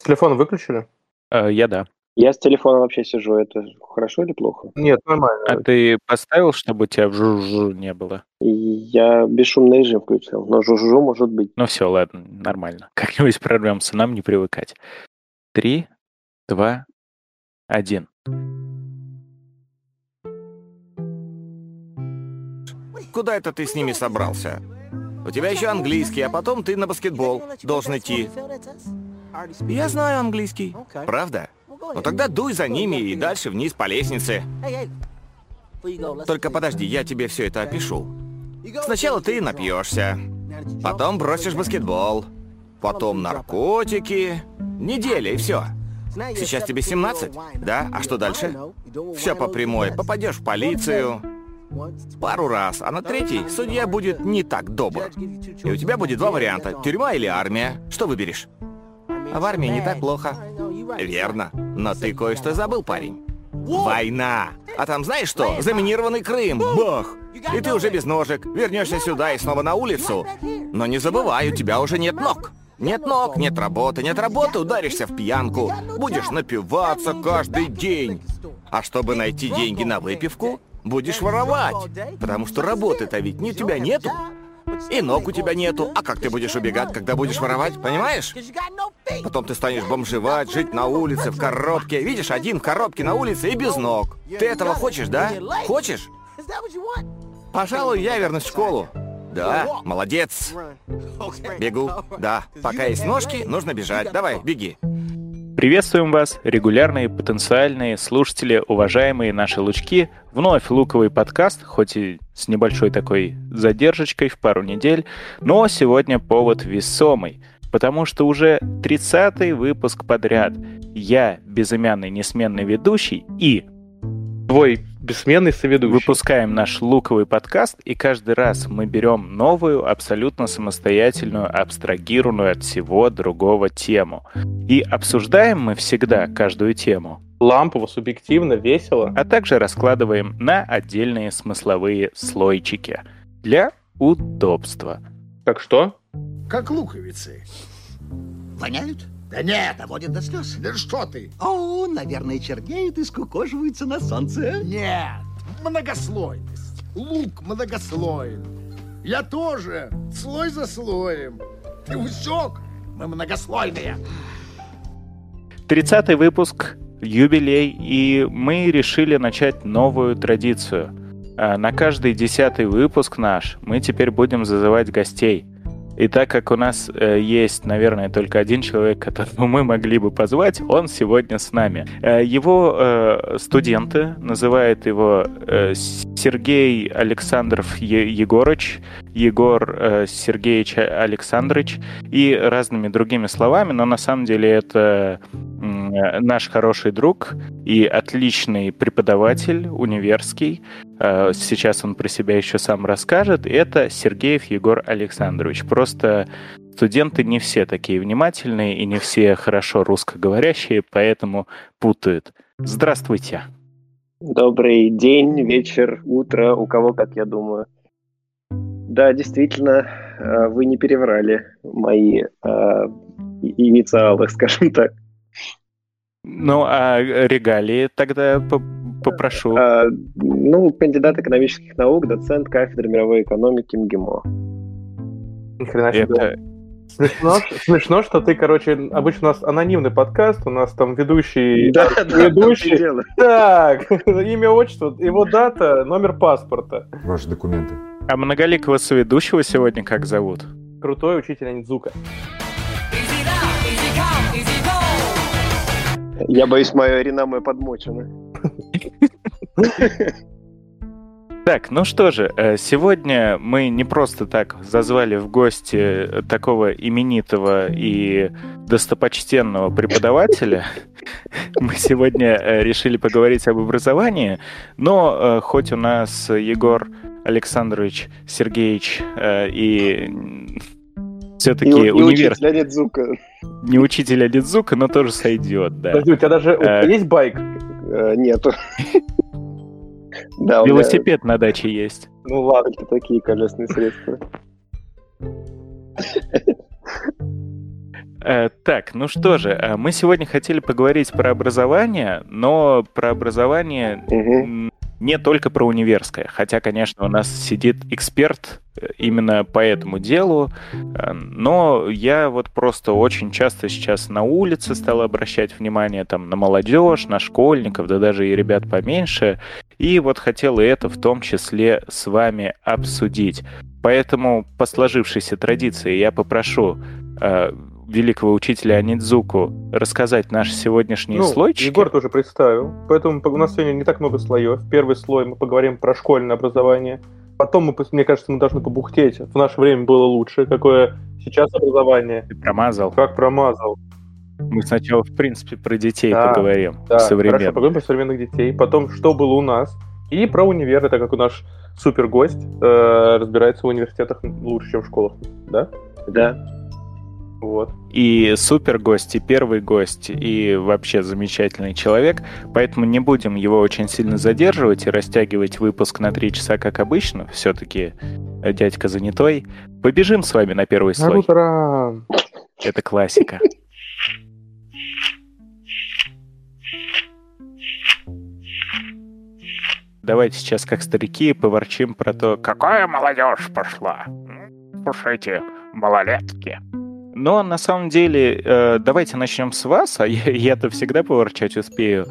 Телефон выключили? Я да. Я с телефоном вообще сижу. Это хорошо или плохо? Нет, А нормально. ты поставил, чтобы у тебя жу не было? Я бесшумный режим включил, но жужжу может быть. Ну все, ладно, нормально. Как-нибудь прорвемся, нам не привыкать. 3, 2, 1. Куда это ты с ними собрался? У тебя еще английский, а потом ты на баскетбол должен идти. Я знаю английский. Правда? Ну тогда дуй за ними и дальше вниз по лестнице. Только подожди, я тебе все это опишу. Сначала ты напьешься, потом бросишь баскетбол, потом наркотики. Неделя и все. Сейчас тебе 17, да? А что дальше? Все по прямой. Попадешь в полицию. Пару раз, а на третий судья будет не так добр. И у тебя будет два варианта: тюрьма или армия. Что выберешь? А в армии не так плохо. Верно. Но ты кое-что забыл, парень. Война. А там знаешь что? Заминированный Крым. Бах! И ты уже без ножек. Вернешься сюда и снова на улицу. Но не забывай, у тебя уже нет ног. Нет ног, нет работы, ударишься в пьянку. Будешь напиваться каждый день. А чтобы найти деньги на выпивку, будешь воровать. Потому что работы-то ведь у тебя нету. И ног у тебя нету. А как ты будешь убегать, когда будешь воровать, понимаешь? Потом ты станешь бомжевать, жить на улице, в коробке. Видишь, один в коробке на улице и без ног. Ты этого хочешь, да? Хочешь? Пожалуй, я вернусь в школу. Да, молодец. Бегу. Да, пока есть ножки, нужно бежать. Давай, беги. Приветствуем вас, регулярные потенциальные слушатели, уважаемые наши лучки. Вновь луковый подкаст, хоть и с небольшой такой задержечкой в пару недель, но сегодня повод весомый, потому что уже 30-й выпуск подряд. Я, безымянный несменный ведущий, и Твой бессменный соведущий. выпускаем наш луковый подкаст, и каждый раз мы берем новую, абсолютно самостоятельную, абстрагированную от всего другого тему. И обсуждаем мы всегда каждую тему, Лампово, субъективно, весело. а также раскладываем на отдельные смысловые слойчики для удобства. Как что? Как луковицы. Воняют? Да нет, доводит до слез. Да что ты? О, наверное, чернеют и скукоживаются на солнце. Нет, многослойность. Лук многослоен. Я тоже, слой за слоем. Ты усек? Мы многослойные. 30-й выпуск, юбилей, и мы решили начать новую традицию. На каждый 10-й выпуск наш мы теперь будем зазывать гостей. И так как у нас есть, наверное, только один человек, которого мы могли бы позвать, он сегодня с нами. Его студенты называют его Сергей Александров Егорыч, Егор Сергеевич Александрович и разными другими словами, но на самом деле это наш хороший друг и отличный преподаватель универский. Сейчас он про себя еще сам расскажет. Это Сергеев Егор Александрович. Просто студенты не все такие внимательные и не все хорошо русскоговорящие, поэтому путают. Здравствуйте. Добрый день, вечер, утро, у кого как, я думаю. Да, действительно, вы не переврали мои инициалы, скажем так. Ну, а регалии тогда попрошу. Кандидат экономических наук, доцент кафедры мировой экономики МГИМО. Ни хрена себе. Смешно, что ты, обычно у нас анонимный подкаст, у нас там ведущий. Ведущий. Так, имя, отчество, его дата, номер паспорта. Ваши документы. А многоликого соведущего сегодня как зовут? Крутой учитель Анидзука. Я боюсь, мое реноме подмочено. Так, ну что же, сегодня мы не просто так зазвали в гости такого именитого и достопочтенного преподавателя. Мы сегодня решили поговорить об образовании, но хоть у нас Егор Александрович Сергеевич и все-таки учитель Анидзука. Не учитель Анидзука, но тоже сойдет, да. Подожди, у тебя даже есть байк? Нету. Да, велосипед на даче есть. Ну ладно, такие колесные средства. Так, ну что же, мы сегодня хотели поговорить про образование, но про образование не только про универское. Хотя, конечно, у нас сидит эксперт именно по этому делу, но я вот просто очень часто сейчас на улице стал обращать внимание там на молодежь, на школьников, да даже и ребят поменьше, и вот хотел и это в том числе с вами обсудить. Поэтому по сложившейся традиции я попрошу великого учителя Анидзуку рассказать наши сегодняшние слойчики. Егор тоже представил, поэтому у нас сегодня не так много слоев. Первый слой мы поговорим про школьное образование. Потом, мне кажется, мы должны побухтеть. В наше время было лучше. Какое сейчас образование. Ты промазал. Как промазал. Мы сначала, в принципе, про детей поговорим. Да, современных. Хорошо, поговорим про современных детей. Потом, что было у нас. И про универ, так как у наш супергость разбирается в университетах лучше, чем в школах. Да? Да. Вот. И супер гость, и первый гость, и вообще замечательный человек. Поэтому не будем его очень сильно задерживать и растягивать выпуск на 3 часа, как обычно. Все-таки дядька занятой. Побежим с вами на первый слой. Ура! Это классика. Давайте сейчас, как старики, поворчим про то, какая молодежь пошла. Слушайте, малолетки. Но на самом деле, давайте начнем с вас, а я-то всегда поворчать успею.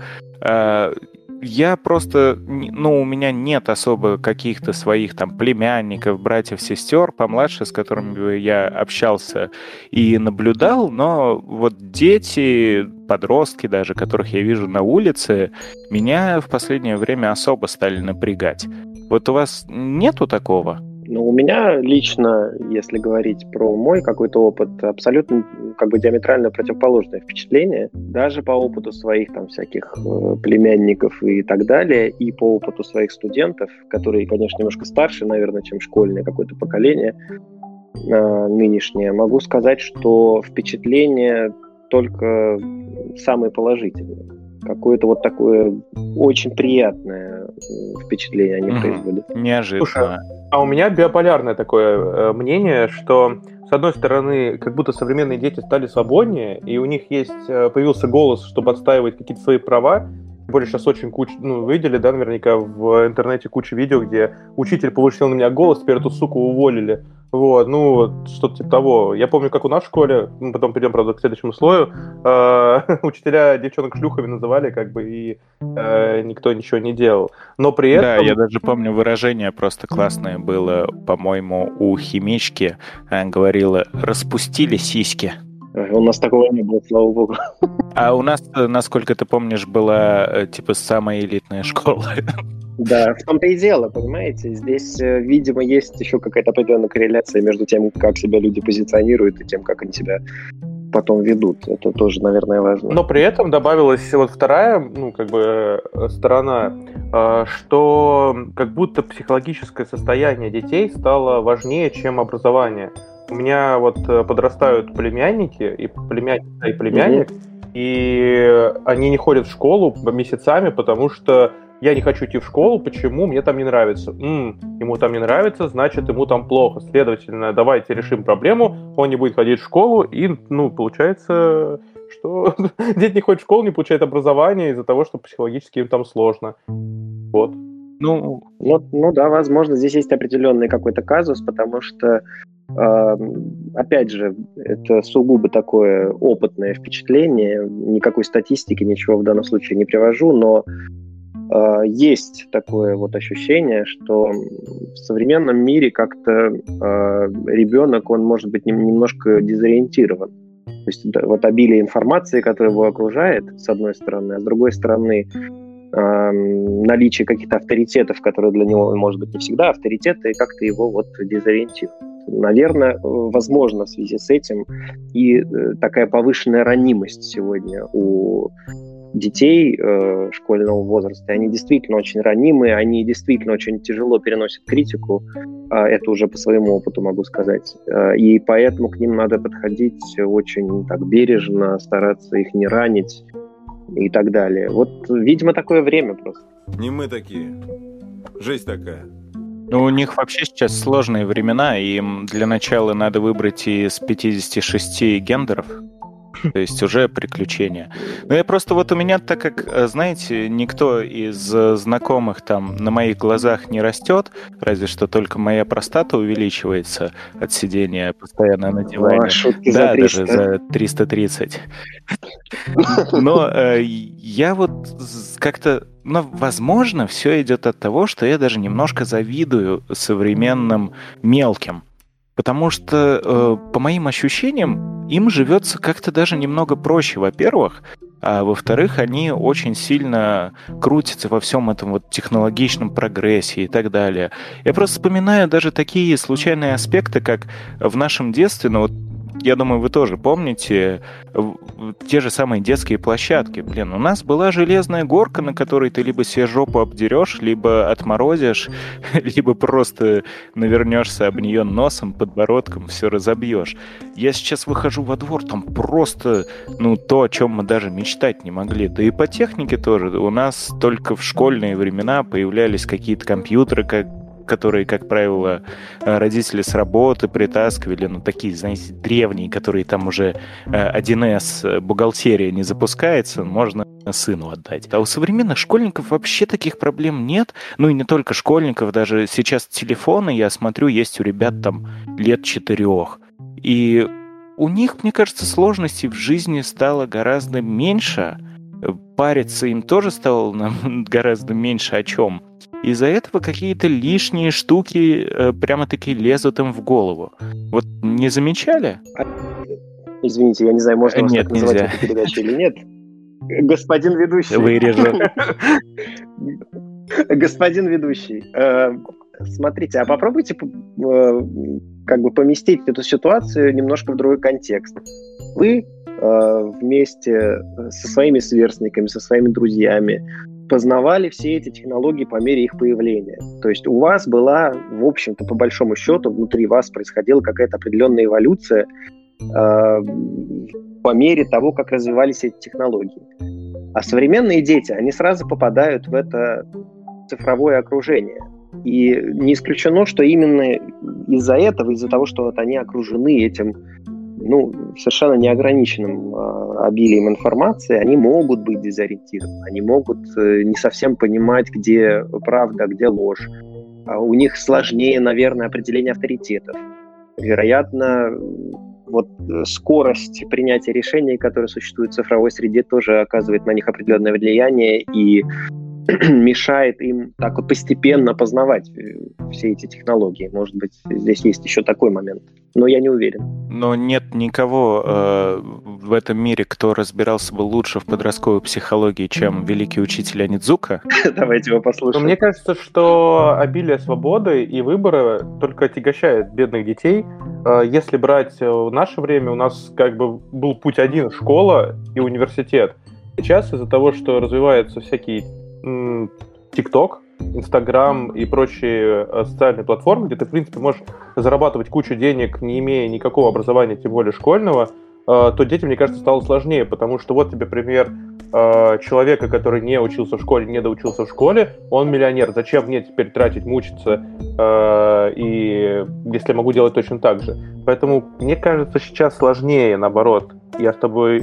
Я просто, у меня нет особо каких-то своих там племянников, братьев, сестер помладше, с которыми я общался и наблюдал, но вот дети, подростки даже, которых я вижу на улице, меня в последнее время особо стали напрягать. Вот у вас нету такого? Ну, у меня лично, если говорить про мой какой-то опыт, абсолютно диаметрально противоположное впечатление. Даже по опыту своих там всяких племянников и так далее, и по опыту своих студентов, которые, конечно, немножко старше, наверное, чем школьное какое-то поколение нынешнее, могу сказать, что впечатление только самые положительные. Какое-то вот такое очень приятное впечатление они производят. Неожиданно. Слушай, а у меня биополярное такое мнение, что, с одной стороны, как будто современные дети стали свободнее, и у них появился голос, чтобы отстаивать какие-то свои права. Тем более сейчас очень вы видели, да, наверняка в интернете куча видео, где учитель получил на меня голос, теперь эту суку уволили. Вот, что-то типа того. Я помню, как у нас в школе, мы потом перейдем, правда, к следующему слою, учителя девчонок шлюхами называли, и никто ничего не делал. Но при этом... Да, я даже помню выражение просто классное было, по-моему, у химички, говорила «распустили сиськи». У нас такого не было, слава богу. А у нас, насколько ты помнишь, была самая элитная школа. Да, в том-то и дело, понимаете. Здесь, видимо, есть еще какая-то определенная корреляция между тем, как себя люди позиционируют, и тем, как они себя потом ведут. Это тоже, наверное, важно. Но при этом добавилась вторая, сторона, что как будто психологическое состояние детей стало важнее, чем образование. У меня подрастают племянники, и племянница, и племянник, и они не ходят в школу месяцами, потому что я не хочу идти в школу, почему? Мне там не нравится. Ему там не нравится, значит, ему там плохо. Следовательно, давайте решим проблему, он не будет ходить в школу, и, получается, что дети не ходят в школу, не получают образование из-за того, что психологически им там сложно. Вот. Да, возможно, здесь есть определенный какой-то казус, потому что опять же, это сугубо такое опытное впечатление, никакой статистики, ничего в данном случае не привожу, но есть такое ощущение, что в современном мире как-то ребенок, он может быть немножко дезориентирован. То есть обилие информации, которая его окружает, с одной стороны, а с другой стороны, наличие каких-то авторитетов, которые для него, может быть, не всегда авторитеты, и как-то его дезориентируют. Наверное, возможно, в связи с этим и такая повышенная ранимость сегодня у детей школьного возраста. Они действительно очень ранимые, они действительно очень тяжело переносят критику. Это уже по своему опыту могу сказать. И поэтому к ним надо подходить очень так бережно, стараться их не ранить и так далее. Видимо, такое время просто. Не мы такие. Жизнь такая. У них вообще сейчас сложные времена, и им для начала надо выбрать из 56 гендеров. То есть уже приключения. Но я просто вот у меня, так как, знаете, никто из знакомых там на моих глазах не растет, разве что только моя простата увеличивается от сидения постоянно на диване. Шутки Да, за 300. даже за 330. Но я вот как-то... Но, возможно, все идет от того, что я даже немножко завидую современным мелким. Потому что, по моим ощущениям, им живется как-то даже немного проще, во-первых, а во-вторых, они очень сильно крутятся во всем этом вот технологичном прогрессе и так далее. Я просто вспоминаю даже такие случайные аспекты, как в нашем детстве, ну вот я думаю, вы тоже помните те же самые детские площадки. Блин, у нас была железная горка, на которой ты либо себе жопу обдерешь, либо отморозишь, либо просто навернешься об нее носом, подбородком, все разобьешь. Я сейчас выхожу во двор, там просто, то, о чем мы даже мечтать не могли. Да и по технике тоже. У нас только в школьные времена появлялись какие-то компьютеры, которые, как правило, родители с работы притаскивали, такие, знаете, древние, которые там уже 1С бухгалтерия не запускается, можно сыну отдать. А у современных школьников вообще таких проблем нет. Ну и не только школьников, даже сейчас телефоны, я смотрю, есть у ребят там лет 4. И у них, мне кажется, сложностей в жизни стало гораздо меньше. Париться им тоже стало гораздо меньше о чем. Из-за этого какие-то лишние штуки прямо-таки лезут им в голову. Вот не замечали? Извините, я не знаю, можно вас Нет, так называть нельзя. эту передачу или нет. Господин ведущий. Вырежу. Господин ведущий, смотрите, а попробуйте поместить эту ситуацию немножко в другой контекст. Вы вместе со своими сверстниками, со своими друзьями познавали все эти технологии по мере их появления. То есть у вас была, в общем-то, по большому счету, внутри вас происходила какая-то определенная эволюция по мере того, как развивались эти технологии. А современные дети, они сразу попадают в это цифровое окружение. И не исключено, что именно из-за этого, из-за того, что вот они окружены этим совершенно неограниченным обилием информации, они могут быть дезориентированы, они могут не совсем понимать, где правда, где ложь. У них сложнее, наверное, определение авторитетов. Вероятно, вот скорость принятия решений, которая существует в цифровой среде, тоже оказывает на них определенное влияние и мешает им так вот постепенно познавать все эти технологии. Может быть, здесь есть еще такой момент, но я не уверен. Но нет никого в этом мире, кто разбирался бы лучше в подростковой психологии, чем великий учитель Онидзука. Давайте его послушаем. Мне кажется, что обилие свободы и выбора только отягощает бедных детей. Если брать наше время, у нас был путь один — школа и университет. Сейчас из-за того, что развиваются всякие ТикТок, Инстаграм и прочие социальные платформы, где ты, в принципе, можешь зарабатывать кучу денег, не имея никакого образования, тем более школьного, то детям, мне кажется, стало сложнее, потому что вот тебе пример человека, который не учился в школе, не доучился в школе, он миллионер. Зачем мне теперь тратить, мучиться, и если я могу делать точно так же? Поэтому, мне кажется, сейчас сложнее, наоборот. Я с тобой,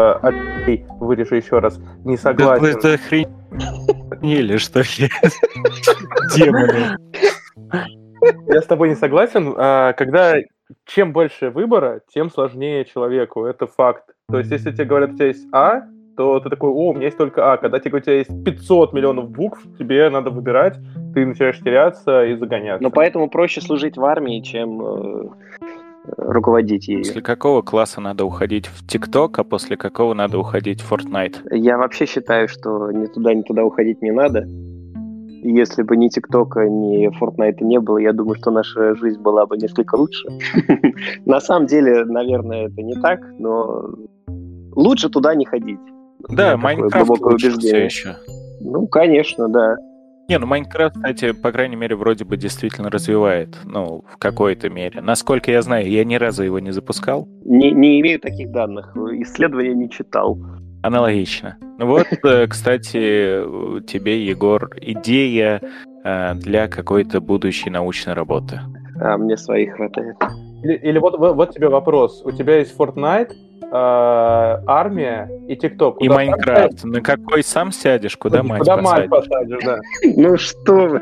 вырежу еще раз, не согласен. Да вы это охренели, что ли? Демоны. Я с тобой не согласен. Когда чем больше выбора, тем сложнее человеку. Это факт. То есть, если тебе говорят, у тебя есть А, то ты такой: о, у меня есть только А. Когда тебе говорят, у тебя есть 500 миллионов букв, тебе надо выбирать, ты начинаешь теряться и загоняться. Но поэтому проще служить в армии, чем руководить ею. После какого класса надо уходить в ТикТок, а после какого надо уходить в Fortnite? Я вообще считаю, что ни туда уходить не надо. Если бы ни ТикТока, ни Fortnite не было, я думаю, что наша жизнь была бы несколько лучше. На самом деле, наверное, это не так, но лучше туда не ходить. Да, Майнкрафт лучше все еще. Конечно, да. Майнкрафт, кстати, по крайней мере, вроде бы действительно развивает, в какой-то мере. Насколько я знаю, я ни разу его не запускал. Не имею таких данных, исследования не читал. Аналогично. Вот, кстати, тебе, Егор, идея для какой-то будущей научной работы. А мне своих хватает. Или вот тебе вопрос. У тебя есть Fortnite, армия и ТикТок. И Майнкрафт. На какой сам сядешь, куда мать Куда посадишь? мать посадишь, да. Ну что вы?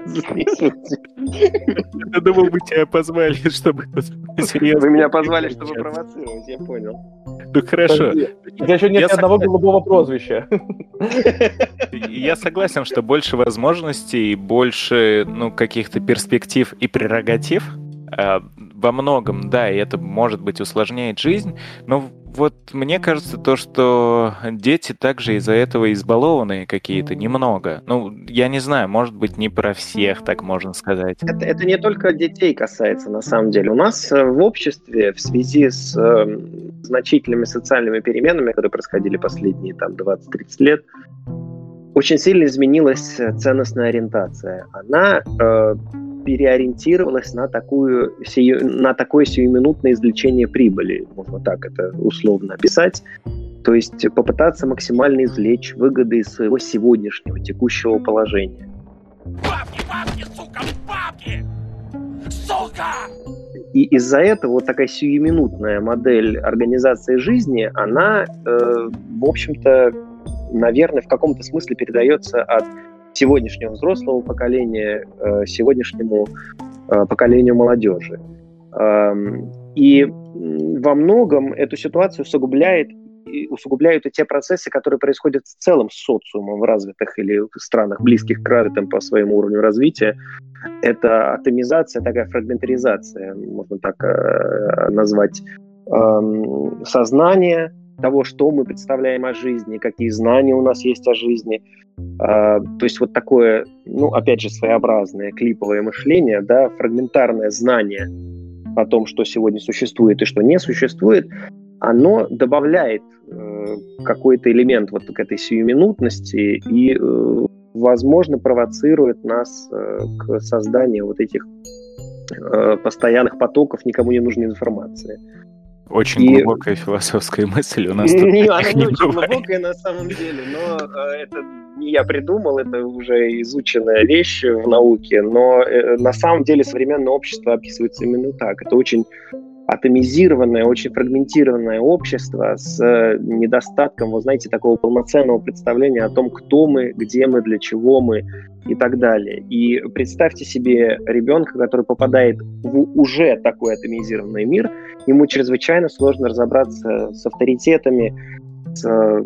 Я думал, мы тебя позвали, чтобы серьезно. Вы меня позвали, чтобы провоцировать, я понял. Ну хорошо. У тебя еще нет Я ни одного голубого прозвища. Я согласен, что больше возможностей, больше каких-то перспектив и прерогатив. Во многом, да, и это, может быть, усложняет жизнь, но вот мне кажется то, что дети также из-за этого избалованные какие-то немного. Я не знаю, может быть, не про всех, так можно сказать. Это не только детей касается, на самом деле. У нас в обществе в связи с значительными социальными переменами, которые происходили последние 20-30 лет, очень сильно изменилась ценностная ориентация. Она переориентировалась на такое сиюминутное извлечение прибыли, можно так это условно описать, то есть попытаться максимально извлечь выгоды из своего сегодняшнего, текущего положения. Бабки, сука, бабки! Сука! И из-за этого вот такая сиюминутная модель организации жизни, она, в общем-то, наверное, в каком-то смысле передается от сегодняшнего взрослого поколения сегодняшнему поколению молодежи. И во многом эту ситуацию усугубляют и те процессы, которые происходят в целом с социумом в развитых или в странах, близких к развитым по своему уровню развития. Это атомизация, такая фрагментаризация, можно так назвать, сознания, того, что мы представляем о жизни, какие знания у нас есть о жизни. То есть вот такое, опять же, своеобразное клиповое мышление, да, фрагментарное знание о том, что сегодня существует и что не существует, оно добавляет какой-то элемент вот к этой сиюминутности и, возможно, провоцирует нас к созданию вот этих постоянных потоков никому не нужной информации. Очень глубокая философская мысль у нас тут. Она не очень глубокая на самом деле, но это не я придумал, это уже изученная вещь в науке, но на самом деле современное общество описывается именно так. Это очень атомизированное, очень фрагментированное общество с недостатком, вы знаете, такого полноценного представления о том, кто мы, где мы, для чего мы и так далее. И представьте себе ребенка, который попадает в уже такой атомизированный мир, ему чрезвычайно сложно разобраться с авторитетами, с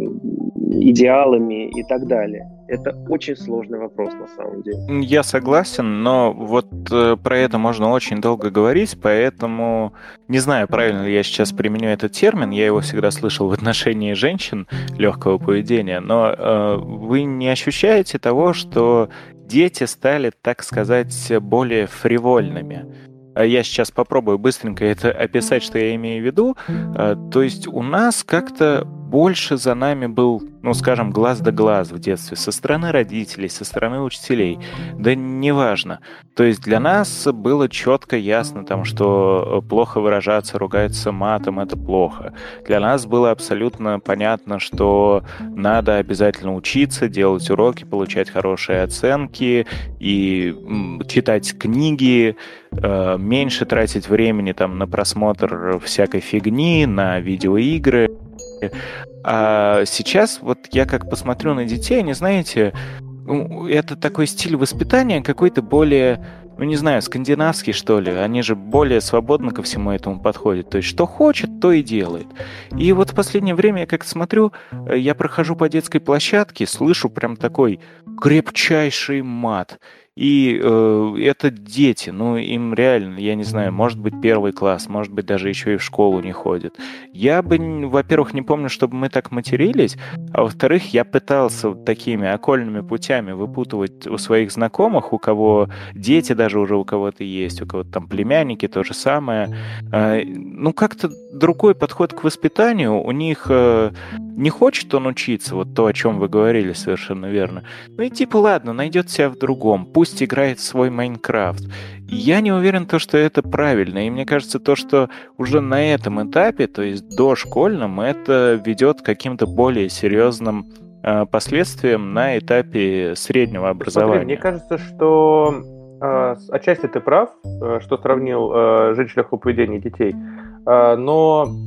идеалами и так далее. Это очень сложный вопрос на самом деле. Я согласен, но вот про это можно очень долго говорить, поэтому не знаю, правильно ли я сейчас применю этот термин, я его всегда слышал в отношении женщин легкого поведения, но вы не ощущаете того, что дети стали, так сказать, более фривольными? Я сейчас попробую быстренько это описать, что я имею в виду. То есть у нас как-то больше за нами был, скажем, глаз да глаз в детстве, со стороны родителей, со стороны учителей, да неважно. То есть для нас было четко ясно, что плохо выражаться, ругаться матом — это плохо. Для нас было абсолютно понятно, что надо обязательно учиться, делать уроки, получать хорошие оценки и читать книги, меньше тратить времени на просмотр всякой фигни, на видеоигры. А сейчас вот я как посмотрю на детей, они, знаете, это такой стиль воспитания какой-то более, не знаю, скандинавский, что ли. Они же более свободно ко всему этому подходят. То есть что хочет, то и делает. И вот в последнее время я как-то смотрю, я прохожу по детской площадке, слышу прям такой крепчайший мат. И это дети, им реально, я не знаю, может быть, 1 класс, может быть, даже еще и в школу не ходят. Я бы, во-первых, не помню, чтобы мы так матерились, а во-вторых, я пытался вот такими окольными путями выпутывать у своих знакомых, у кого дети даже уже у кого-то есть, у кого-то там племянники, то же самое. Как-то другой подход к воспитанию, у них не хочет он учиться, вот то, о чем вы говорили, совершенно верно. Ладно, найдет себя в другом, пусть играет в свой Майнкрафт. Я не уверен, что это правильно, и мне кажется, что уже на этом этапе, то есть дошкольном, это ведет к каким-то более серьезным последствиям на этапе среднего образования. Смотри, мне кажется, что отчасти ты прав, что сравнил женщин легкого поведения детей, но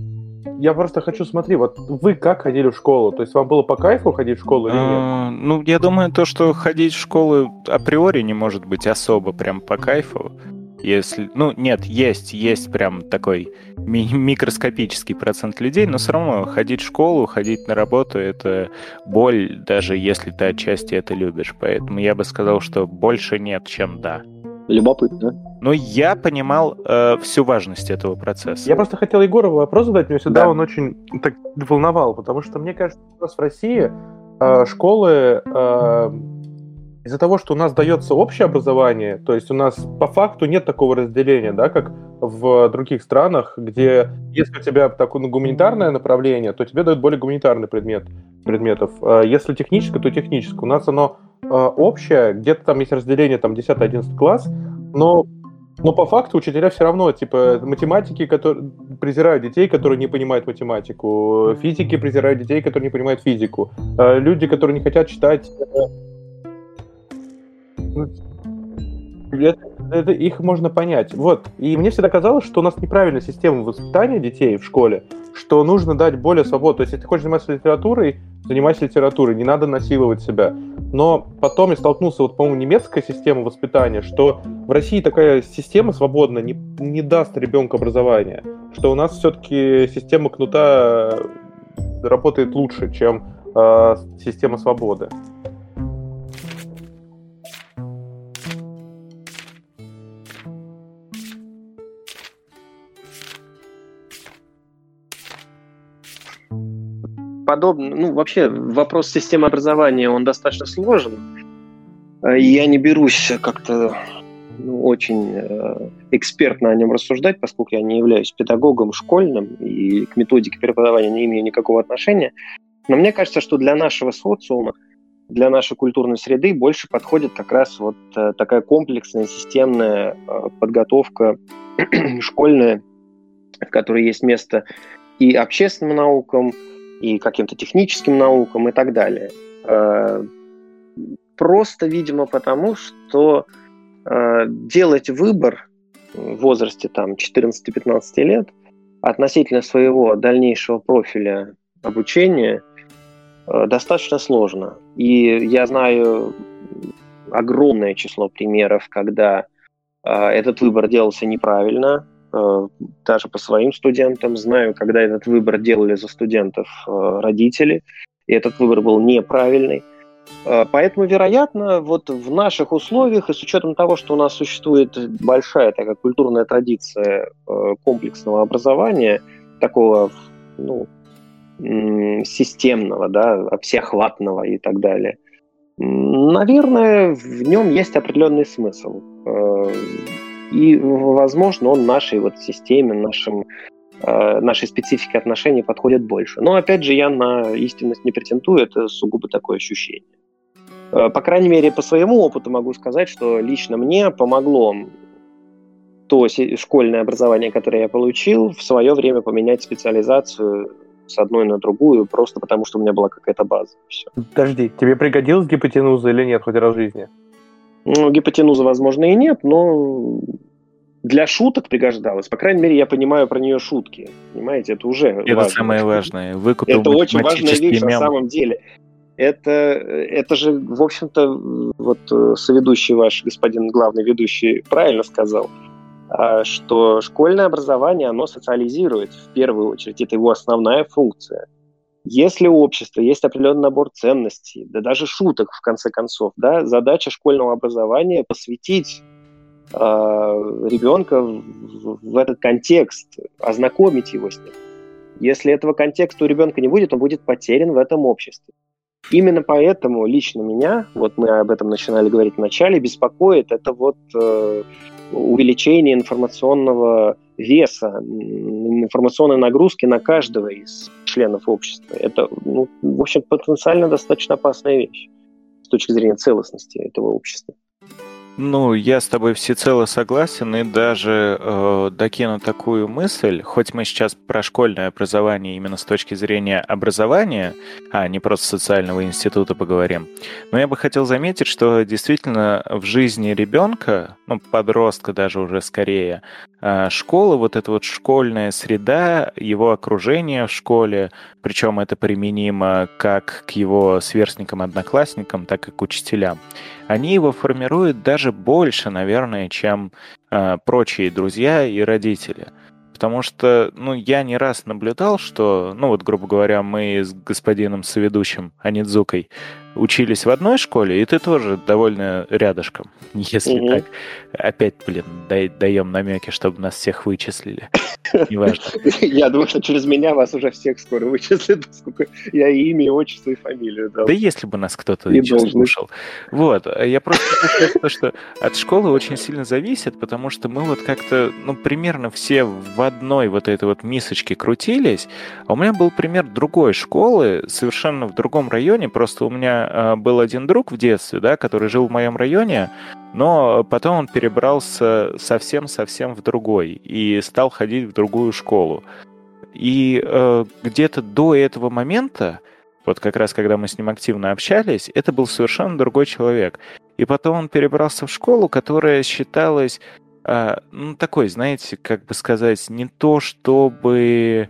Я просто хочу, смотри, вот вы как ходили в школу? То есть вам было по кайфу ходить в школу или нет? Ну, я думаю, то, что ходить в школу априори не может быть особо прям по кайфу. Если, ну, нет, есть прям такой микроскопический процент людей, но все равно ходить в школу, ходить на работу — это боль, даже если ты отчасти это любишь. Поэтому я бы сказал, что больше нет, чем да. Любопытно. Но я понимал всю важность этого процесса. Я просто хотел Егору вопрос задать, мне всегда Да. он очень так волновал, потому что мне кажется, у нас в России школы из-за того, что у нас дается общее образование, то есть у нас по факту нет такого разделения, да, как в других странах, где если у тебя такое гуманитарное направление, то тебе дают более гуманитарный предметов. Если техническое, то техническое. У нас оно общее, где-то там есть разделение, там 10-11 класс, но по факту учителя все равно, типа, математики, которые презирают детей, которые не понимают математику, физики презирают детей, которые не понимают физику, люди, которые не хотят читать... Это их можно понять. Вот. И мне всегда казалось, что у нас неправильная система воспитания детей в школе, что нужно дать более свободу. То есть, если ты хочешь заниматься литературой, занимайся литературой, не надо насиловать себя. Но потом я столкнулся, вот, по-моему, немецкая система воспитания, что в России такая система свободная не даст ребенку образования, что у нас все-таки система кнута работает лучше, чем система свободы. Подобно, вообще вопрос системы образования, он достаточно сложен. Я не берусь как-то очень экспертно о нем рассуждать, поскольку я не являюсь педагогом школьным и к методике преподавания не имею никакого отношения. Но мне кажется, что для нашего социума, для нашей культурной среды больше подходит как раз вот такая комплексная, системная подготовка школьная, в которой есть место и общественным наукам, и каким-то техническим наукам и так далее. Просто, видимо, потому, что делать выбор в возрасте там, 14-15 лет относительно своего дальнейшего профиля обучения достаточно сложно. И я знаю огромное число примеров, когда этот выбор делался неправильно, даже по своим студентам. Знаю, когда этот выбор делали за студентов родители, и этот выбор был неправильный. Поэтому, вероятно, вот в наших условиях, и с учетом того, что у нас существует большая такая культурная традиция комплексного образования, такого системного, да, всеохватного и так далее, наверное, в нем есть определенный смысл. И, возможно, он нашей вот системе, нашей специфике отношений подходит больше. Но, опять же, я на истинность не претендую, это сугубо такое ощущение. По крайней мере, по своему опыту могу сказать, что лично мне помогло то школьное образование, которое я получил, в свое время поменять специализацию с одной на другую, просто потому что у меня была какая-то база. Все. Подожди, тебе пригодилась гипотенуза или нет хоть раз в жизни? Гипотенуза, возможно, и нет, но для шуток пригождалась. По крайней мере, я понимаю про нее шутки. Понимаете, это уже это важно. Самое важное. Выкупил это очень важная вещь мем. на самом деле. Это же, в общем-то, вот соведущий ваш, господин главный ведущий, правильно сказал, что школьное образование, оно социализирует в первую очередь. Это его основная функция. Если у общества есть определенный набор ценностей, да даже шуток, в конце концов, да, задача школьного образования посвятить ребенка в этот контекст, ознакомить его с ним. Если этого контекста у ребенка не будет, он будет потерян в этом обществе. Именно поэтому лично меня, вот мы об этом начинали говорить в начале, беспокоит это вот увеличение информационного веса, информационной нагрузки на каждого из членов общества. Это, в общем, потенциально достаточно опасная вещь с точки зрения целостности этого общества. Ну, я с тобой всецело согласен и даже докину такую мысль, хоть мы сейчас про школьное образование именно с точки зрения образования, а не просто социального института поговорим, но я бы хотел заметить, что действительно в жизни ребенка, ну, подростка даже уже скорее, школа, вот эта вот школьная среда, его окружение в школе, причем это применимо как к его сверстникам-одноклассникам, так и к учителям, они его формируют даже больше, наверное, чем прочие друзья и родители. Потому что, ну, я не раз наблюдал, что, ну, вот, грубо говоря, мы с господином соведущим Анидзукой учились в одной школе, и ты тоже довольно рядышком. Если так, опять, блин, даем намеки, чтобы нас всех вычислили. Неважно. Я думаю, что через меня вас уже всех скоро вычислят, поскольку я и имя, и отчество, и фамилию дал. Да если бы нас кто-то еще слушал. Вот, я просто хочу сказать, что от школы очень сильно зависит, потому что мы вот как-то, ну, примерно все в одной вот этой вот мисочке крутились, а у меня был пример другой школы, совершенно в другом районе, просто у меня был один друг в детстве, да, который жил в моем районе, но потом он перебрался совсем-совсем в другой и стал ходить в другую школу. И где-то до этого момента, вот как раз когда мы с ним активно общались, это был совершенно другой человек. И потом он перебрался в школу, которая считалась, ну, такой, знаете, как бы сказать, не то чтобы...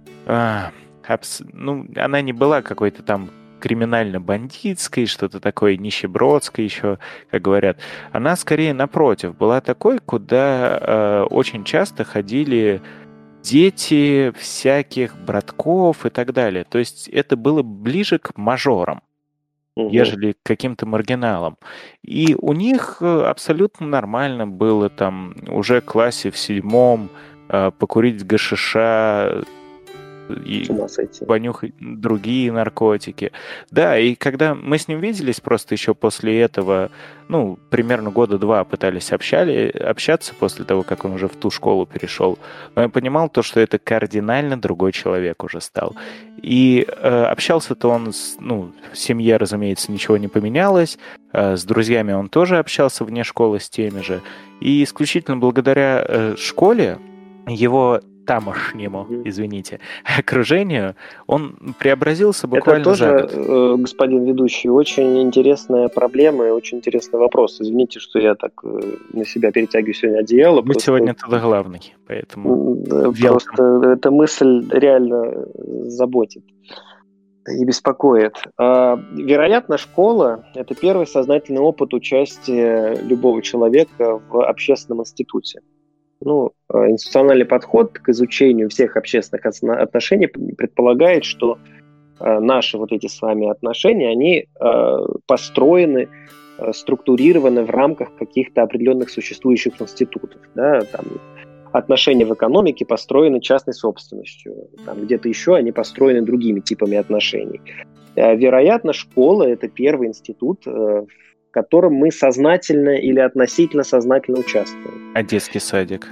ну, она не была какой-то там криминально-бандитской, что-то такое нищебродской еще, как говорят. Она скорее напротив была такой, куда очень часто ходили дети всяких братков и так далее. То есть это было ближе к мажорам, ежели к каким-то маргиналам. И у них абсолютно нормально было там уже в классе в 7 покурить гашиша, и понюхать другие наркотики. Да, и когда мы с ним виделись просто еще после этого, ну, примерно 2 года пытались общаться после того, как он уже в ту школу перешел, но я понимал то, что это кардинально другой человек уже стал. И общался-то он, ну, в семье, разумеется, ничего не поменялось, с друзьями он тоже общался вне школы с теми же, и исключительно благодаря школе, его тамошнему, извините, окружению, он преобразился буквально за год. Это тоже, господин ведущий, очень интересная проблема и очень интересный вопрос. Извините, что я так на себя перетягиваю сегодня одеяло. Вы сегодня туда главный, поэтому... Просто эта мысль реально заботит и беспокоит. Вероятно, школа – это первый сознательный опыт участия любого человека в общественном институте. Ну, институциональный подход к изучению всех общественных отношений предполагает, что наши вот эти с вами отношения, они построены, структурированы в рамках каких-то определенных существующих институтов. Да? Там, отношения в экономике построены частной собственностью, там, где-то еще они построены другими типами отношений. Вероятно, школа – это первый институт, в котором мы сознательно или относительно сознательно участвуем. А детский садик?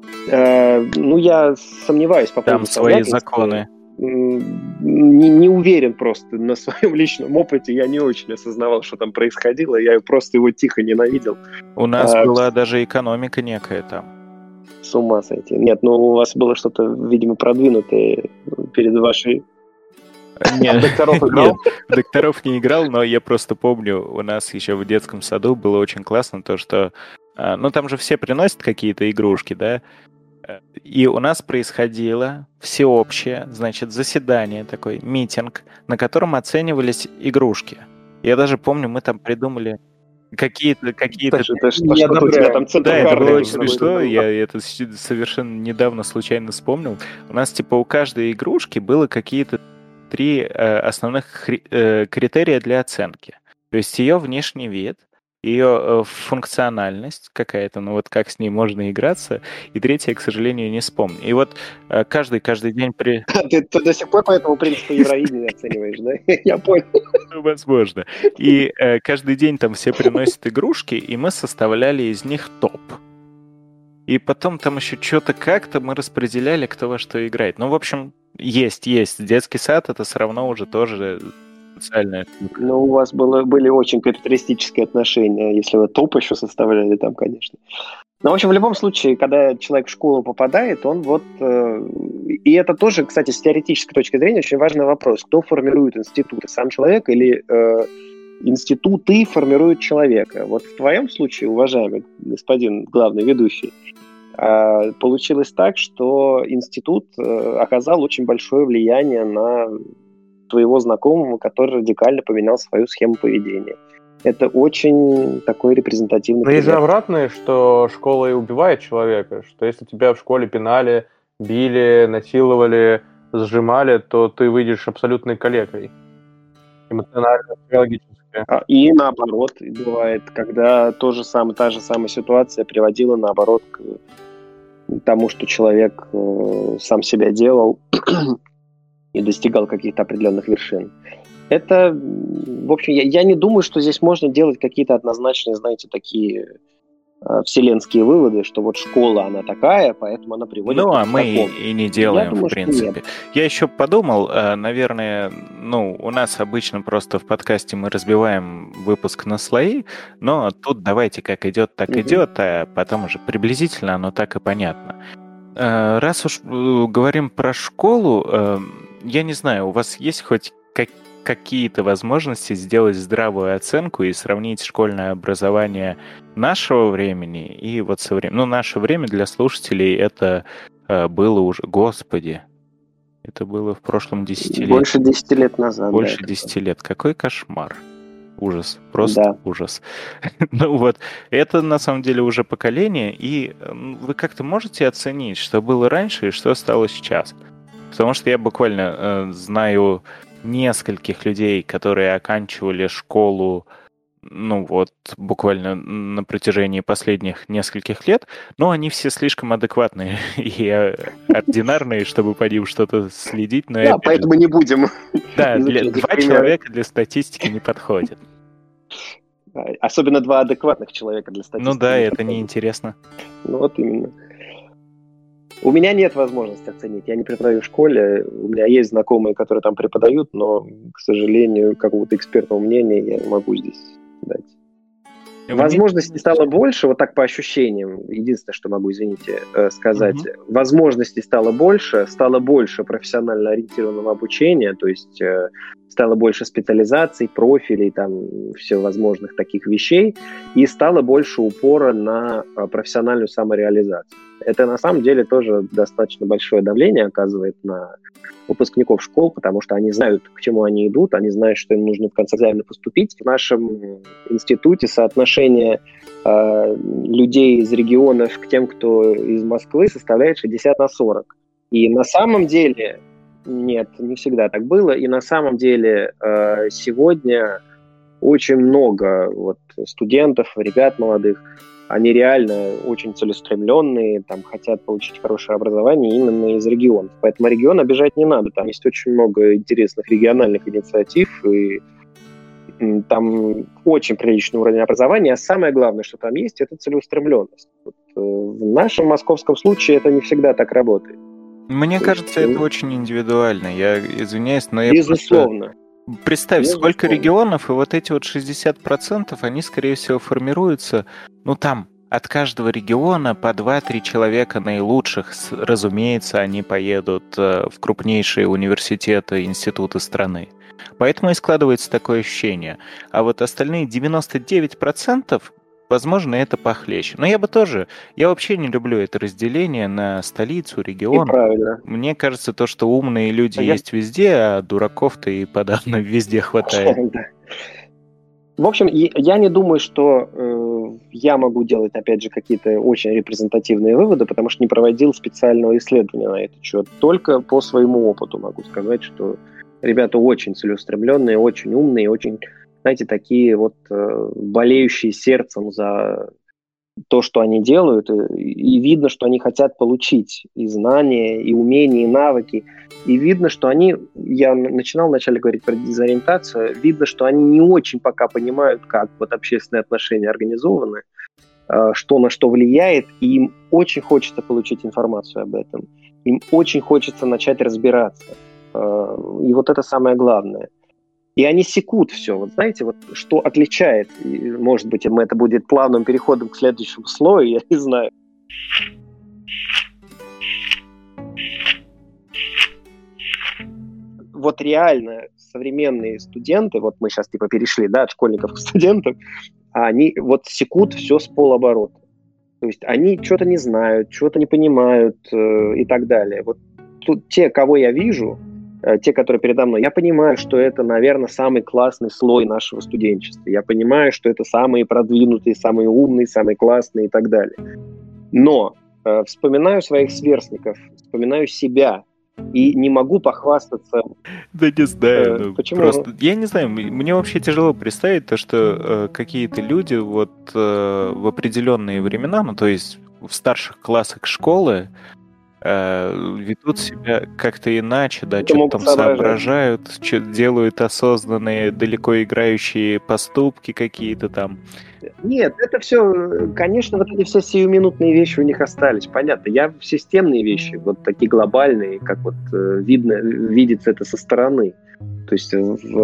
Ну, я сомневаюсь по поводу там свои законы. Не уверен просто на своем личном опыте. Я не очень осознавал, что там происходило. Я просто его тихо ненавидел. У нас была даже экономика некая там. С ума сойти. Нет, ну у вас было что-то, видимо, продвинутое перед вашей... Нет, докторов не играл, но я просто помню, у нас еще в детском саду было очень классно то, что... Ну, там же все приносят какие-то игрушки, да? И у нас происходило всеобщее, значит, заседание, такой митинг, на котором оценивались игрушки. Я даже помню, мы там придумали какие-то... Да, это было очень смешно, я это совершенно недавно случайно вспомнил. У нас, типа, у каждой игрушки было какие-то 3 основных критерия для оценки. То есть ее внешний вид, ее функциональность какая-то, ну вот как с ней можно играться, и 3, к сожалению, не вспомню. И вот каждый день... Ты до сих пор по этому принципу Евровидения оцениваешь, да? Я понял. Возможно. И каждый день там все приносят игрушки, и мы составляли из них топ. И потом там еще что-то как-то мы распределяли, кто во что играет. Ну, в общем, есть. Детский сад — это все равно уже тоже социальная штука. Ну, у вас были очень капиталистические отношения, если вы топ еще составляли там, конечно. Но, в общем, в любом случае, когда человек в школу попадает, он вот... И это тоже, кстати, с теоретической точки зрения очень важный вопрос. Кто формирует институты? Сам человек или институты формируют человека? Вот в твоем случае, уважаемый господин главный ведущий, получилось так, что институт оказал очень большое влияние на твоего знакомого, который радикально поменял свою схему поведения. Это очень такой репрезентативный пример. Но есть же обратное, что школа и убивает человека, что если тебя в школе пинали, били, насиловали, сжимали, то ты выйдешь абсолютной калекой. Эмоционально, психологически. И наоборот, бывает, когда та же самая ситуация приводила, наоборот, к тому, что человек сам себя делал и достигал каких-то определенных вершин. Это, в общем, я не думаю, что здесь можно делать какие-то однозначные, знаете, такие вселенские выводы, что вот школа, она такая, поэтому она приводит к такому. Мы и не делаем, в принципе. Я еще подумал, наверное, у нас обычно просто в подкасте мы разбиваем выпуск на слои, но тут давайте как идет, так идет, а потом уже приблизительно оно так и понятно. Раз уж говорим про школу, я не знаю, у вас есть хоть какие-то возможности сделать здравую оценку и сравнить школьное образование нашего времени и вот современное. Наше время для слушателей это было уже... Господи, это было в прошлом десятилетии. Больше 10 лет назад. Больше 10 лет. Какой кошмар. Ужас. Просто ужас. Это на самом деле уже поколение, и вы как-то можете оценить, что было раньше и что стало сейчас? Потому что я буквально знаю нескольких людей, которые оканчивали школу, буквально на протяжении последних нескольких лет, но они все слишком адекватные и ординарные, чтобы по ним что-то следить. Но поэтому не будем. Да, два человека для статистики не подходят. Особенно два адекватных человека для статистики. Это неинтересно. Вот именно. У меня нет возможности оценить. Я не преподаю в школе. У меня есть знакомые, которые там преподают, но, к сожалению, какого-то экспертного мнения я не могу здесь дать. Возможностей стало больше, вот так по ощущениям. Единственное, что могу, сказать. Возможностей стало больше профессионально ориентированного обучения, то есть стало больше специализаций, профилей, там, всевозможных таких вещей, и стало больше упора на профессиональную самореализацию. Это на самом деле тоже достаточно большое давление оказывает на выпускников школ, потому что они знают, к чему они идут, они знают, что им нужно в конце экзамена поступить. В нашем институте соотношение людей из регионов к тем, кто из Москвы, составляет 60/40. И на самом деле, нет, не всегда так было, и на самом деле сегодня очень много студентов, ребят молодых, они реально очень целеустремленные, там, хотят получить хорошее образование именно из регионов. Поэтому регион обижать не надо. Там есть очень много интересных региональных инициатив, и там очень приличный уровень образования. А самое главное, что там есть, это целеустремленность. В нашем московском случае это не всегда так работает. Мне кажется, это очень индивидуально. Я извиняюсь, но я безусловно. Представь, сколько регионов, и вот эти 60%, они, скорее всего, формируются, там от каждого региона по 2-3 человека наилучших, разумеется, они поедут в крупнейшие университеты, институты страны. Поэтому и складывается такое ощущение. А вот остальные 99%, возможно, это похлеще. Но я вообще не люблю это разделение на столицу, регион. Правильно. Мне кажется, то, что умные люди есть везде, а дураков-то и подавно везде хватает. В общем, я не думаю, что я могу делать, опять же, какие-то очень репрезентативные выводы, потому что не проводил специального исследования на этот счет. Только по своему опыту могу сказать, что ребята очень целеустремленные, очень умные, очень, знаете, такие болеющие сердцем за то, что они делают, и видно, что они хотят получить и знания, и умения, и навыки. И видно, что они, я начинал вначале говорить про дезориентацию, видно, что они не очень пока понимают, как общественные отношения организованы, что на что влияет, и им очень хочется получить информацию об этом. Им очень хочется начать разбираться. И это самое главное. И они секут все. Вот знаете, вот что отличает, и, может быть, это будет плавным переходом к следующему слою, я не знаю. Вот реально современные студенты, вот мы сейчас типа перешли, да, от школьников к студентам, они вот секут все с полоборота. То есть они что-то не знают, что-то не понимают и так далее. Вот тут те, кого я вижу, те, которые передо мной, я понимаю, что это, наверное, самый классный слой нашего студенчества. Я понимаю, что это самые продвинутые, самые умные, самые классные и так далее. Но вспоминаю своих сверстников, вспоминаю себя, и не могу похвастаться. Да не знаю. Почему? Просто, я не знаю, мне вообще тяжело представить то, что какие-то люди вот в определенные времена, ну то есть в старших классах школы, ведут себя как-то иначе, да, что-то там соображают, что-то делают осознанные, далеко играющие поступки какие-то там. Нет, это все, конечно, вот эти все сиюминутные вещи у них остались, понятно. Я в системные вещи, вот такие глобальные, как вот видится это со стороны. То есть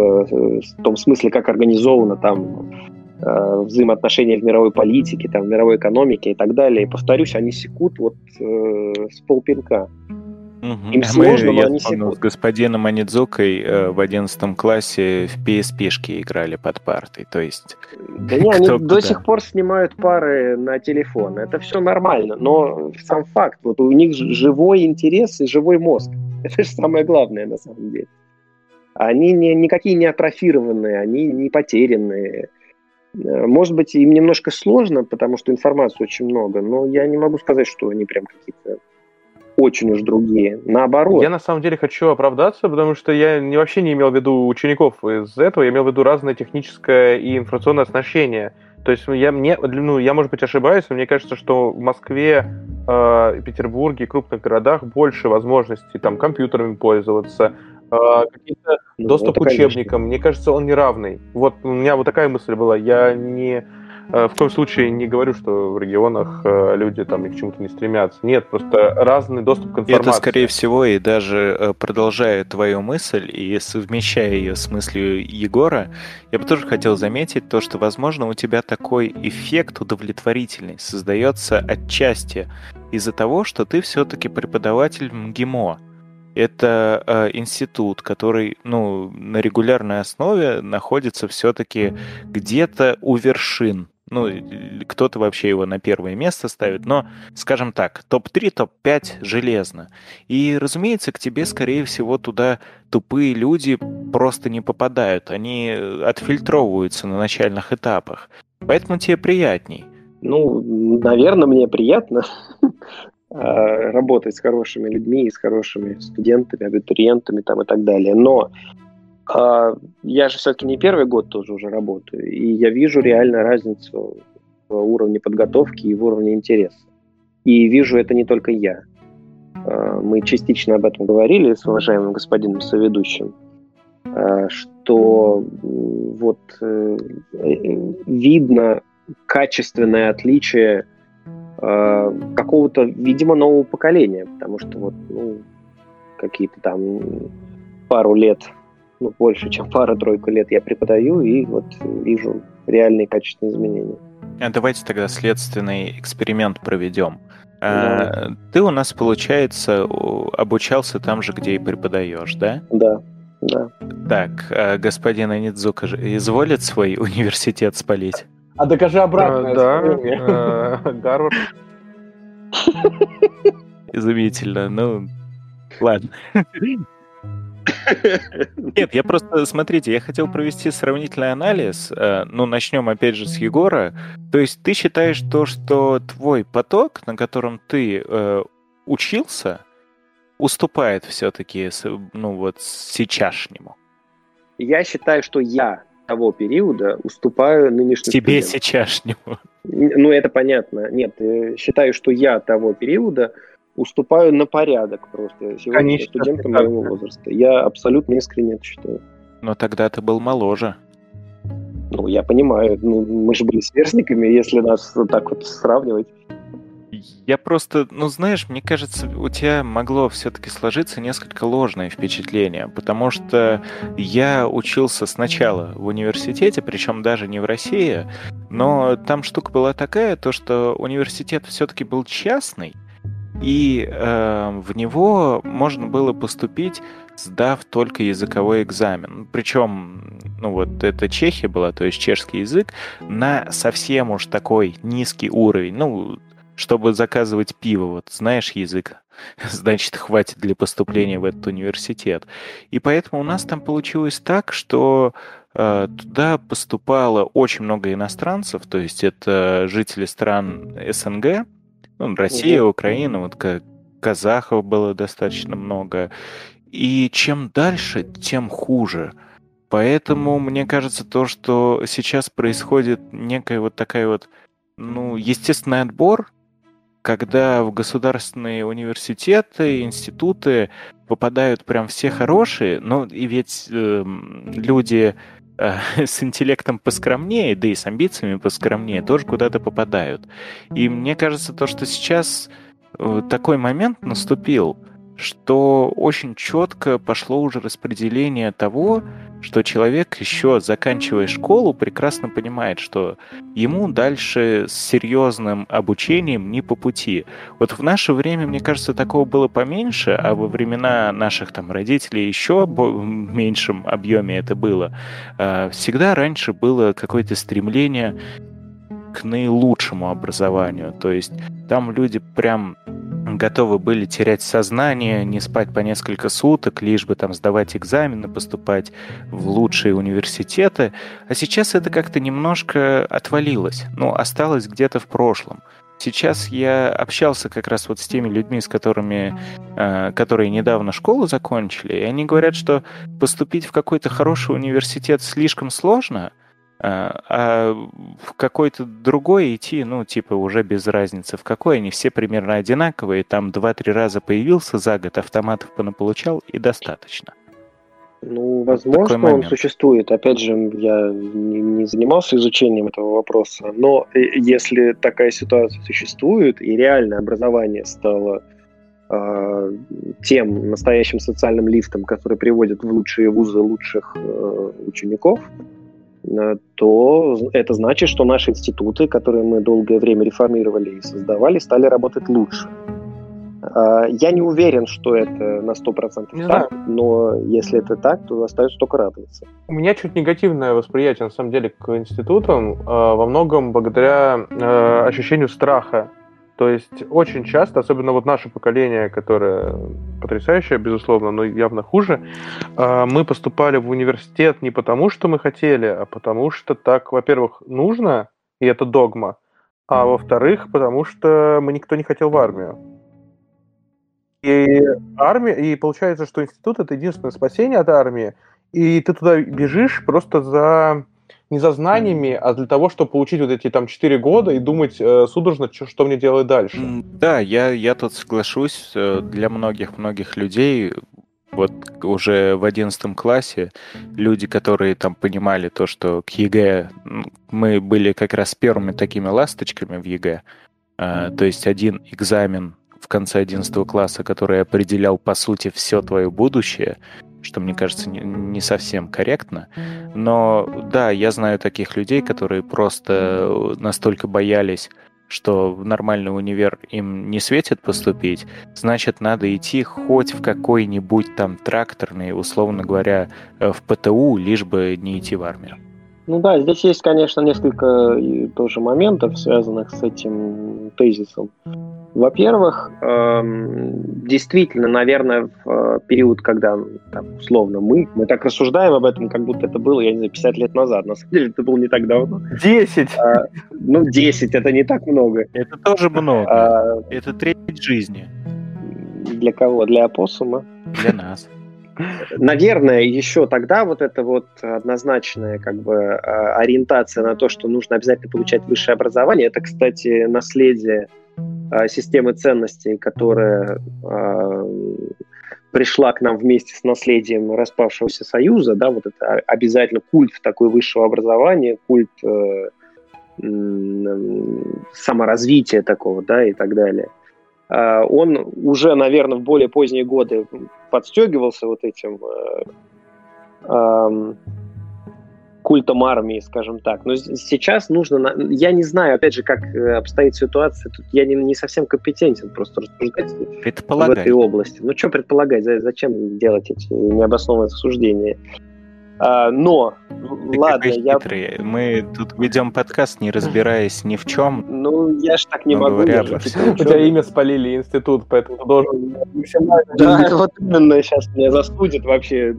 в том смысле, как организовано там взаимоотношения в мировой политике, там, в мировой экономике и так далее. И повторюсь, они секут вот с полпинка. Им сложно, но они секут. С господином Анидзукой в 11 классе в PSP-шки играли под партой, то есть... Да не, они до сих пор снимают пары на телефон, это все нормально, но сам факт, вот у них живой интерес и живой мозг, это же самое главное на самом деле. Они никакие не атрофированные, они не потерянные. Может быть, им немножко сложно, потому что информации очень много, но я не могу сказать, что они прям какие-то очень уж другие. Наоборот. Я на самом деле хочу оправдаться, потому что я вообще не имел в виду учеников из этого, я имел в виду разное техническое и информационное оснащение. То есть я, может быть, ошибаюсь, но мне кажется, что в Москве, Петербурге, крупных городах больше возможностей там компьютерами пользоваться, какие-то доступ к учебникам. Мне кажется, он неравный. Вот у меня вот такая мысль была. Я в коем случае не говорю, что в регионах люди там ни к чему-то не стремятся. Нет, просто разный доступ к информации. Это, скорее всего, и даже продолжая твою мысль и совмещая ее с мыслью Егора, я бы тоже хотел заметить то, что, возможно, у тебя такой эффект удовлетворительный создается отчасти из-за того, что ты все-таки преподаватель МГИМО. Это институт, который на регулярной основе находится все-таки где-то у вершин. Кто-то вообще его на первое место ставит, но, скажем так, топ-3, топ-5 железно. И, разумеется, к тебе, скорее всего, туда тупые люди просто не попадают. Они отфильтровываются на начальных этапах. Поэтому тебе приятней. Наверное, мне приятно работать с хорошими людьми и с хорошими студентами, абитуриентами там, и так далее. Но я же все-таки не первый год тоже уже работаю, и я вижу реально разницу в уровне подготовки и в уровне интереса. И вижу это не только я. Мы частично об этом говорили с уважаемым господином соведущим, что вот видно качественное отличие какого-то, видимо, нового поколения, потому что какие-то там пару лет, больше, чем пара-тройку лет я преподаю, и вот вижу реальные качественные изменения. Давайте тогда следственный эксперимент проведем. Да. Ты у нас, получается, обучался там же, где и преподаешь, да? Да. Так, господин Анидзука изволит свой университет спалить? А докажи обратное. Да. Гарвард. Изумительно. Ладно. Нет, я просто, смотрите, я хотел провести сравнительный анализ. Начнем опять же с Егора. То есть ты считаешь то, что твой поток, на котором ты учился, уступает все-таки, сейчасшнему? Я считаю, что я того периода уступаю нынешнему тебе сейчасшнему. Это понятно. Нет, считаю, что я того периода уступаю на порядок просто сегодня студентам моего возраста. Я абсолютно искренне это считаю. Но тогда ты был моложе. Я понимаю. Мы же были сверстниками, если нас вот так вот сравнивать. Я просто, знаешь, мне кажется, у тебя могло все-таки сложиться несколько ложное впечатление, потому что я учился сначала в университете, причем даже не в России, но там штука была такая, то что университет все-таки был частный, и в него можно было поступить, сдав только языковой экзамен. Причем, это Чехия была, то есть чешский язык, на совсем уж такой низкий уровень. Чтобы заказывать пиво, знаешь язык, значит, хватит для поступления в этот университет. И поэтому у нас там получилось так, что туда поступало очень много иностранцев, то есть это жители стран СНГ, Россия, Украина, как казахов было достаточно много. И чем дальше, тем хуже. Поэтому мне кажется, то, что сейчас происходит некая такая естественный отбор, когда в государственные университеты, институты попадают прям все хорошие, и ведь люди с интеллектом поскромнее, да и с амбициями поскромнее, тоже куда-то попадают. И мне кажется, то, что сейчас такой момент наступил, что очень четко пошло уже распределение того, что человек, еще заканчивая школу, прекрасно понимает, что ему дальше с серьезным обучением не по пути. Вот в наше время, мне кажется, такого было поменьше, а во времена наших родителей еще в меньшем объеме это было. Всегда раньше было какое-то стремление к наилучшему образованию. То есть там люди прям готовы были терять сознание, не спать по несколько суток, лишь бы сдавать экзамены, поступать в лучшие университеты. А сейчас это как-то немножко отвалилось, осталось где-то в прошлом. Сейчас я общался как раз с теми людьми, с которые недавно школу закончили, и они говорят, что поступить в какой-то хороший университет слишком сложно, а в какой-то другой идти, уже без разницы в какой, они все примерно одинаковые, там 2-3 раза появился за год, автоматов понаполучал, и достаточно. Возможно, он существует. Опять же, я не занимался изучением этого вопроса, но если такая ситуация существует, и реальное образование стало тем настоящим социальным лифтом, который приводит в лучшие вузы лучших учеников, то это значит, что наши институты, которые мы долгое время реформировали и создавали, стали работать лучше. Я не уверен, что это на 100% так, но если это так, то остается только радоваться. У меня чуть негативное восприятие, на самом деле, к институтам, во многом благодаря ощущению страха. То есть очень часто, особенно наше поколение, которое потрясающее, безусловно, но явно хуже, мы поступали в университет не потому, что мы хотели, а потому что так, во-первых, нужно, и это догма, а во-вторых, потому что никто не хотел в армию. И получается, что институт — это единственное спасение от армии, и ты туда бежишь просто не за знаниями, а для того, чтобы получить эти 4 года и думать судорожно, что мне делать дальше. Да, я тут соглашусь. Для многих людей уже в 11 классе люди, которые понимали то, что к ЕГЭ мы были как раз первыми такими ласточками в ЕГЭ, то есть один экзамен в конце 11 класса, который определял, по сути, все твое будущее, что, мне кажется, не совсем корректно. Но да, я знаю таких людей, которые просто настолько боялись, что в нормальный универ им не светит поступить, значит, надо идти хоть в какой-нибудь тракторный, условно говоря, в ПТУ, лишь бы не идти в армию. Да, здесь есть, конечно, несколько тоже моментов, связанных с этим тезисом. Во-первых, действительно, наверное, в период, когда, условно, мы так рассуждаем об этом, как будто это было, 50 лет назад. На самом деле, это было не так давно. 10! 10 — это не так много. Это тоже много. Это треть жизни. Для кого? Для опоссума? Для нас. Наверное, еще тогда эта однозначная ориентация на то, что нужно обязательно получать высшее образование, это, кстати, наследие системы ценностей, которая пришла к нам вместе с наследием распавшегося Союза, это обязательно культ такой высшего образования, культ саморазвития такого, да, и так далее. Он уже, наверное, в более поздние годы подстегивался вот этим культом армии, скажем так. Но сейчас нужно... Я не знаю, опять же, как обстоит ситуация. Тут я не совсем компетентен просто рассуждать в этой области. Ну, что предполагать? Зачем делать эти необоснованные суждения? Но, ты ладно, я... Мы тут ведем подкаст, не разбираясь ни в чем. Ну, я ж так не могу. У тебя имя спалили, институт, поэтому ты должен максимально... Да, вот именно сейчас меня застудят вообще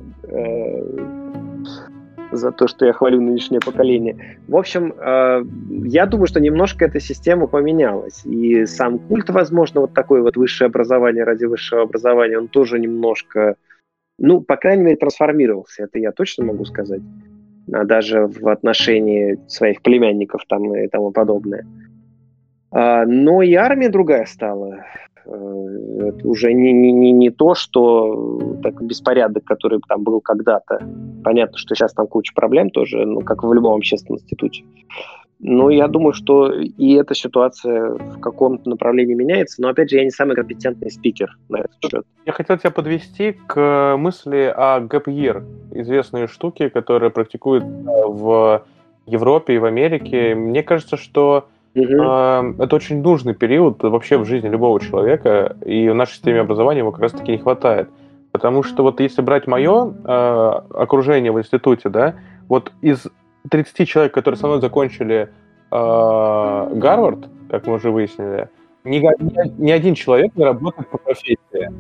за то, что я хвалю нынешнее поколение. В общем, я думаю, что немножко эта система поменялась. И сам культ, возможно, вот такое вот высшее образование ради высшего образования, он тоже немножко... Ну, по крайней мере, трансформировался, это я точно могу сказать. Даже в отношении своих племянников там и тому подобное. Но и армия другая стала. Это уже не то, что так, беспорядок, который там был когда-то. Понятно, что сейчас там куча проблем тоже, ну, как в любом общественном институте. Но я думаю, что и эта ситуация в каком-то направлении меняется, но, опять же, я не самый компетентный спикер на этот счет. Я хотел тебя подвести к мысли о gap year, известные штуки, которые практикуют в Европе и в Америке. Мне кажется, что это очень нужный период вообще в жизни любого человека, и в нашей системе образования его как раз-таки не хватает. Потому что вот если брать мое окружение в институте, да, вот из 30 человек, которые со мной закончили Гарвард, как мы уже выяснили, ни один человек не работает по профессии.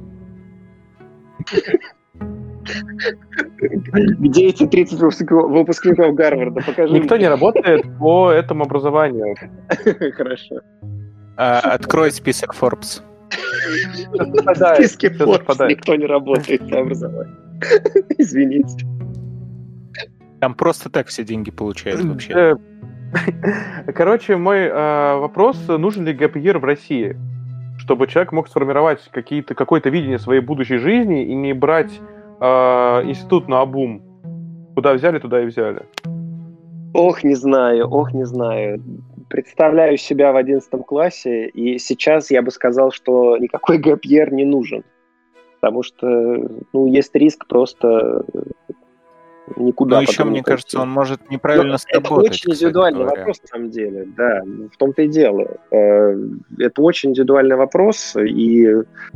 Где эти 30 выпускников Гарварда? Покажи. Никто не работает по этому образованию. Хорошо. Открой список Forbes. В списке Forbes никто не работает по образованию. Извините. Там просто так все деньги получают вообще. Короче, мой вопрос, нужен ли gap year в России, чтобы человек мог сформировать какое-то видение своей будущей жизни и не брать институт наобум. Куда взяли, туда и взяли. Ох, не знаю. Представляю себя в 11 классе, и сейчас я бы сказал, что никакой gap year не нужен. Потому что, есть риск просто никуда. Но еще, мне кажется, он может неправильно сработать. Это очень индивидуальный вопрос, на самом деле. Да, в том-то и дело. Это очень индивидуальный вопрос, и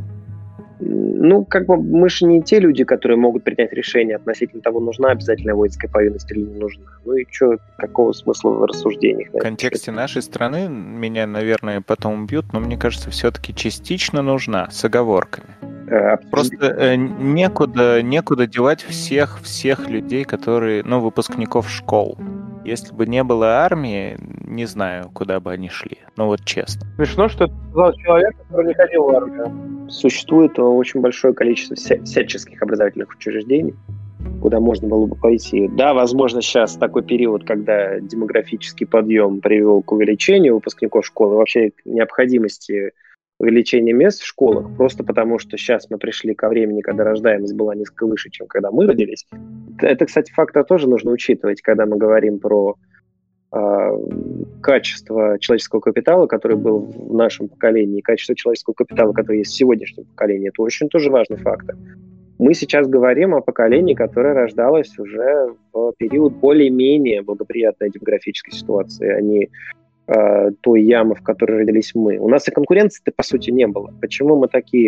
мы же не те люди, которые могут принять решение относительно того, нужна обязательная воинская повинность или не нужна. Ну и что, какого смысла в рассуждениях? В контексте нашей страны меня, наверное, потом убьют, но мне кажется, все-таки частично нужна, с оговорками. Просто некуда девать всех людей, которые, выпускников школ. Если бы не было армии, не знаю, куда бы они шли. Вот честно. Смешно, что это сказал человек, который не ходил в армию. Существует очень большое количество всяческих образовательных учреждений, куда можно было бы пойти. Да, возможно, сейчас такой период, когда демографический подъем привел к увеличению выпускников школы, вообще к необходимости увеличения мест в школах, просто потому что сейчас мы пришли ко времени, когда рождаемость была несколько выше, чем когда мы родились. Это, кстати, фактор тоже нужно учитывать, когда мы говорим про качество человеческого капитала, который был в нашем поколении, и качество человеческого капитала, который есть в сегодняшнем поколении. Это очень тоже важный фактор. Мы сейчас говорим о поколении, которое рождалось уже в период более-менее благоприятной демографической ситуации, а не той ямы, в которой родились мы. У нас и конкуренции-то, по сути, не было. Почему мы такие,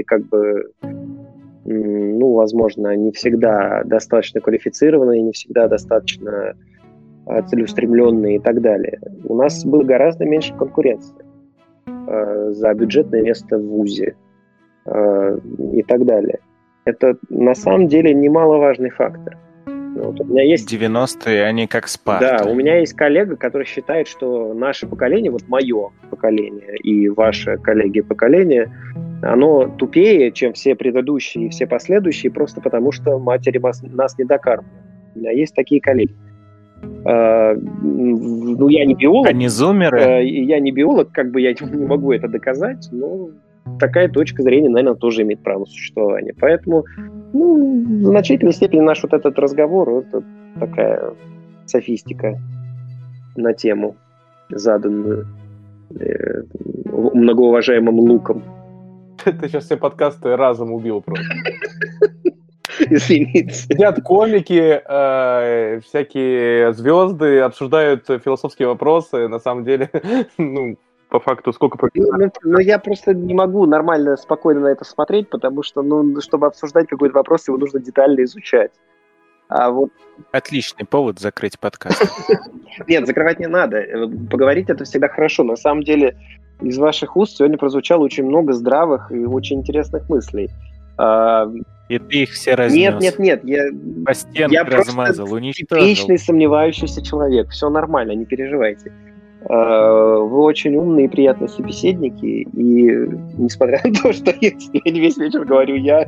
возможно, не всегда достаточно квалифицированные, не всегда достаточно целеустремленные и так далее? У нас было гораздо меньше конкуренции за бюджетное место в вузе и так далее. Это, на самом деле, немаловажный фактор. У меня есть... 90-е, они как Спарта. Да, у меня есть коллега, который считает, что наше поколение, мое поколение и ваше, коллеги, поколение, оно тупее, чем все предыдущие и все последующие, просто потому что матери нас не докармливают. У меня есть такие коллеги. Я не биолог. Они зумеры? Я не биолог, я не могу это доказать, но такая точка зрения, наверное, тоже имеет право на существование. Поэтому, в значительной степени наш этот разговор — это такая софистика на тему. заданную многоуважаемым Луком. Ты сейчас все подкасты разом убил просто. Извините. Сидят комики, всякие звезды, обсуждают философские вопросы. На самом деле, ну, по факту, сколько... Но я просто не могу нормально, спокойно на это смотреть, потому что, ну, чтобы обсуждать какой-то вопрос, его нужно детально изучать. А вот... Отличный повод закрыть подкаст. Нет, закрывать не надо. Поговорить это всегда хорошо. На самом деле, из ваших уст сегодня прозвучало очень много здравых и очень интересных мыслей. И ты их все разнес. Нет. По стенке размазал, уничтожил. Типичный сомневающийся человек. Все нормально, не переживайте. Вы очень умные и приятные собеседники. И несмотря на то, что я не весь вечер говорю я...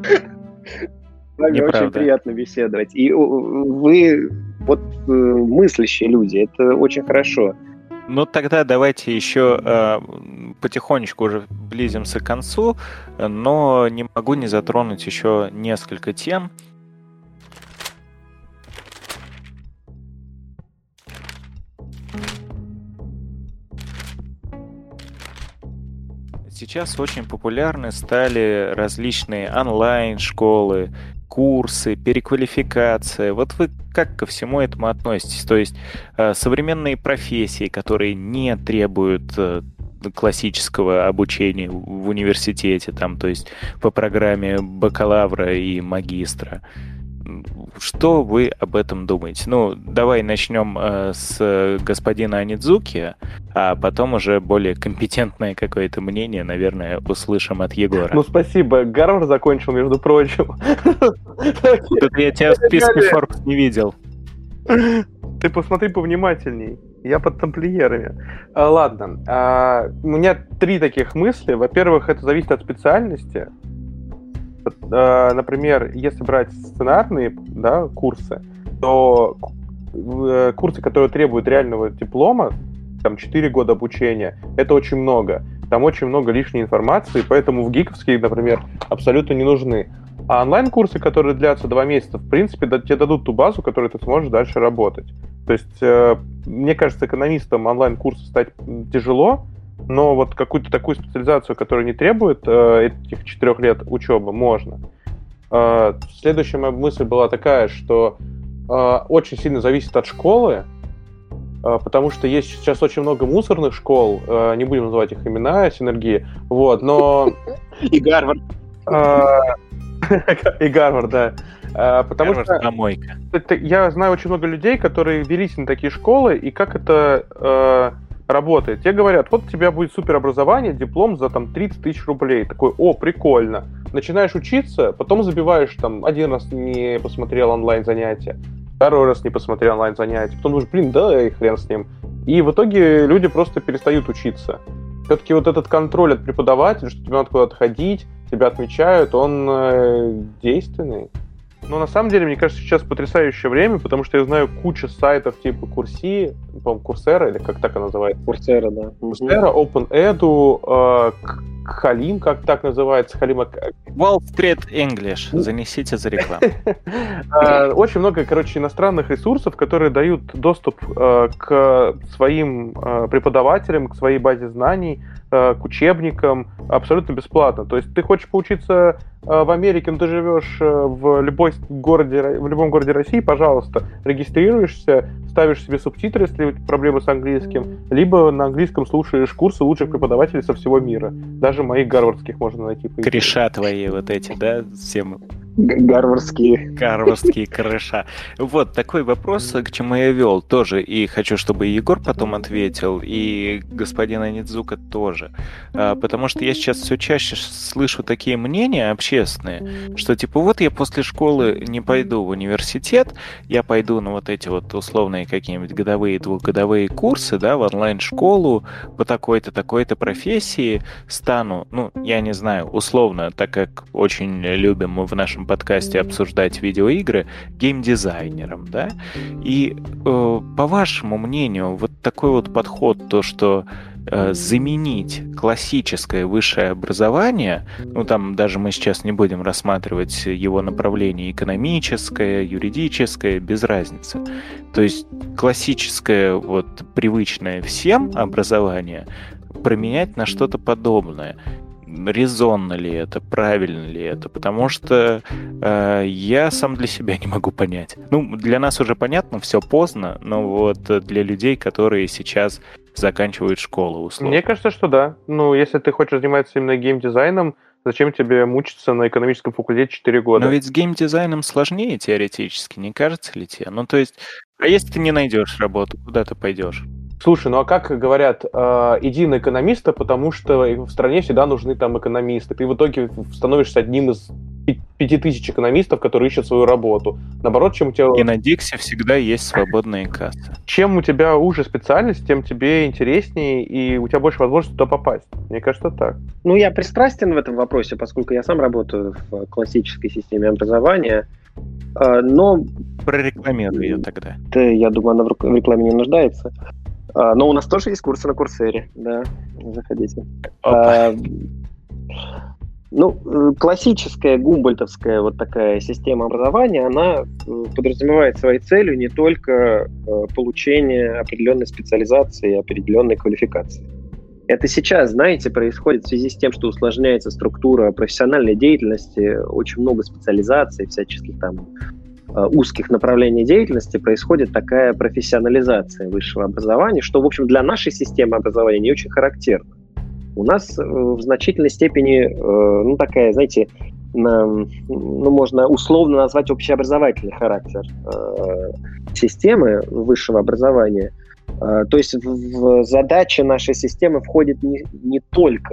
С вами очень приятно беседовать. И вы вот мыслящие люди, это очень хорошо. Ну, тогда давайте еще потихонечку уже близимся к концу, но не могу не затронуть еще несколько тем. Сейчас очень популярны стали различные онлайн-школы, курсы, переквалификация. Вот вы как ко всему этому относитесь? То есть современные профессии, которые не требуют классического обучения в университете, там, то есть по программе бакалавра и магистра. Что вы об этом думаете? Ну, давай начнем с господина Анидзуки, а потом уже более компетентное какое-то мнение, наверное, услышим от Егора. Ну, спасибо. Гарвард закончил, между прочим. Тут я тебя в списке Forbes не видел. Ты посмотри повнимательней. Я под тамплиерами. Ладно. У меня 3 таких мысли. Во-первых, это зависит от специальности. Например, если брать сценарные, да, курсы, то курсы, которые требуют реального диплома, там 4 года обучения, это очень много. Там очень много лишней информации, поэтому в гиковские, например, абсолютно не нужны. А онлайн-курсы, которые длятся 2 месяца, в принципе, тебе дадут ту базу, которой ты сможешь дальше работать. То есть, мне кажется, экономистам онлайн-курсы стать тяжело, но вот какую-то такую специализацию, которая не требует этих 4 лет учебы, можно. Следующая моя мысль была такая, что очень сильно зависит от школы, потому что есть сейчас очень много мусорных школ, не будем называть их имена, синергии, вот, но... И Гарвард. И Гарвард, да. Потому что помойка. Я знаю очень много людей, которые велись на такие школы, и как это работает. Тебе говорят, вот у тебя будет суперобразование, диплом за там 30 тысяч рублей. Такой, о, прикольно. Начинаешь учиться, потом забиваешь, там, 1 раз не посмотрел онлайн-занятия, 2 раз не посмотрел онлайн-занятия, потом думаешь, блин, да и хрен с ним. И в итоге люди просто перестают учиться. Все-таки вот этот контроль от преподавателя, что тебе надо куда-то ходить, тебя отмечают, он действенный. Но на самом деле, мне кажется, сейчас потрясающее время, потому что я знаю кучу сайтов типа Курси, по-моему, Курсера, или как так она называется? Курсера, да. Курсера, OpenEdu, Халим, как так называется, Халима... Wall Street English, занесите за рекламу. Очень много, короче, иностранных ресурсов, которые дают доступ к своим преподавателям, к своей базе знаний, к учебникам абсолютно бесплатно. То есть ты хочешь поучиться в Америке, но ты живешь в любом городе России, пожалуйста, регистрируешься, ставишь себе субтитры, если проблемы с английским, либо на английском слушаешь курсы лучших преподавателей со всего мира. Даже моих гарвардских можно найти. Кореша твои вот эти, да, всем... Гарвардские кореша. Вот такой вопрос, к чему я вел тоже, и хочу, чтобы Егор потом ответил, и господин Анидзука тоже. Потому что я сейчас все чаще слышу такие мнения общественные, что типа вот я после школы не пойду в университет, я пойду на вот эти вот условные какие-нибудь годовые, двухгодовые курсы, да, в онлайн-школу по такой-то, такой-то профессии, стану, ну, я не знаю, условно, так как очень любим мы в нашем подкасте обсуждать видеоигры, геймдизайнером, да? И по вашему мнению, вот такой вот подход, то, что заменить классическое высшее образование, ну там даже мы сейчас не будем рассматривать его направление экономическое, юридическое, без разницы. То есть классическое, вот привычное всем образование променять на что-то подобное. Резонно ли это, правильно ли это, потому что я сам для себя не могу понять. Ну, для нас уже понятно, все поздно, но вот для людей, которые сейчас заканчивают школу, условно. Мне кажется, что да. Ну, если ты хочешь заниматься именно геймдизайном, зачем тебе мучиться на экономическом факультете 4 года? Но ведь с геймдизайном сложнее теоретически, не кажется ли тебе? Ну, то есть, а если ты не найдешь работу, куда ты пойдешь? Слушай, ну а как говорят, иди на экономиста, потому что в стране всегда нужны там экономисты. Ты в итоге становишься одним из 5000 экономистов, которые ищут свою работу. Наоборот, чем у тебя... И на Диксе всегда есть свободные кассы. Чем у тебя уже специальность, тем тебе интереснее, и у тебя больше возможностей туда попасть. Мне кажется, так. Ну, я пристрастен в этом вопросе, поскольку я сам работаю в классической системе образования, но... Прорекламируй ее тогда. Я думаю, она в рекламе не нуждается. Но у нас тоже есть курсы на Курсере, да, заходите. Ну, классическая гумбольдтовская вот такая система образования, она подразумевает своей целью не только получение определенной специализации, определенной квалификации. Это сейчас, знаете, происходит в связи с тем, что усложняется структура профессиональной деятельности, очень много специализаций, всяческих там узких направлений деятельности, происходит такая профессионализация высшего образования, что, в общем, для нашей системы образования не очень характерно. У нас в значительной степени, ну, такая, знаете, ну, можно условно назвать общеобразовательный характер системы высшего образования. То есть в задачи нашей системы входит не только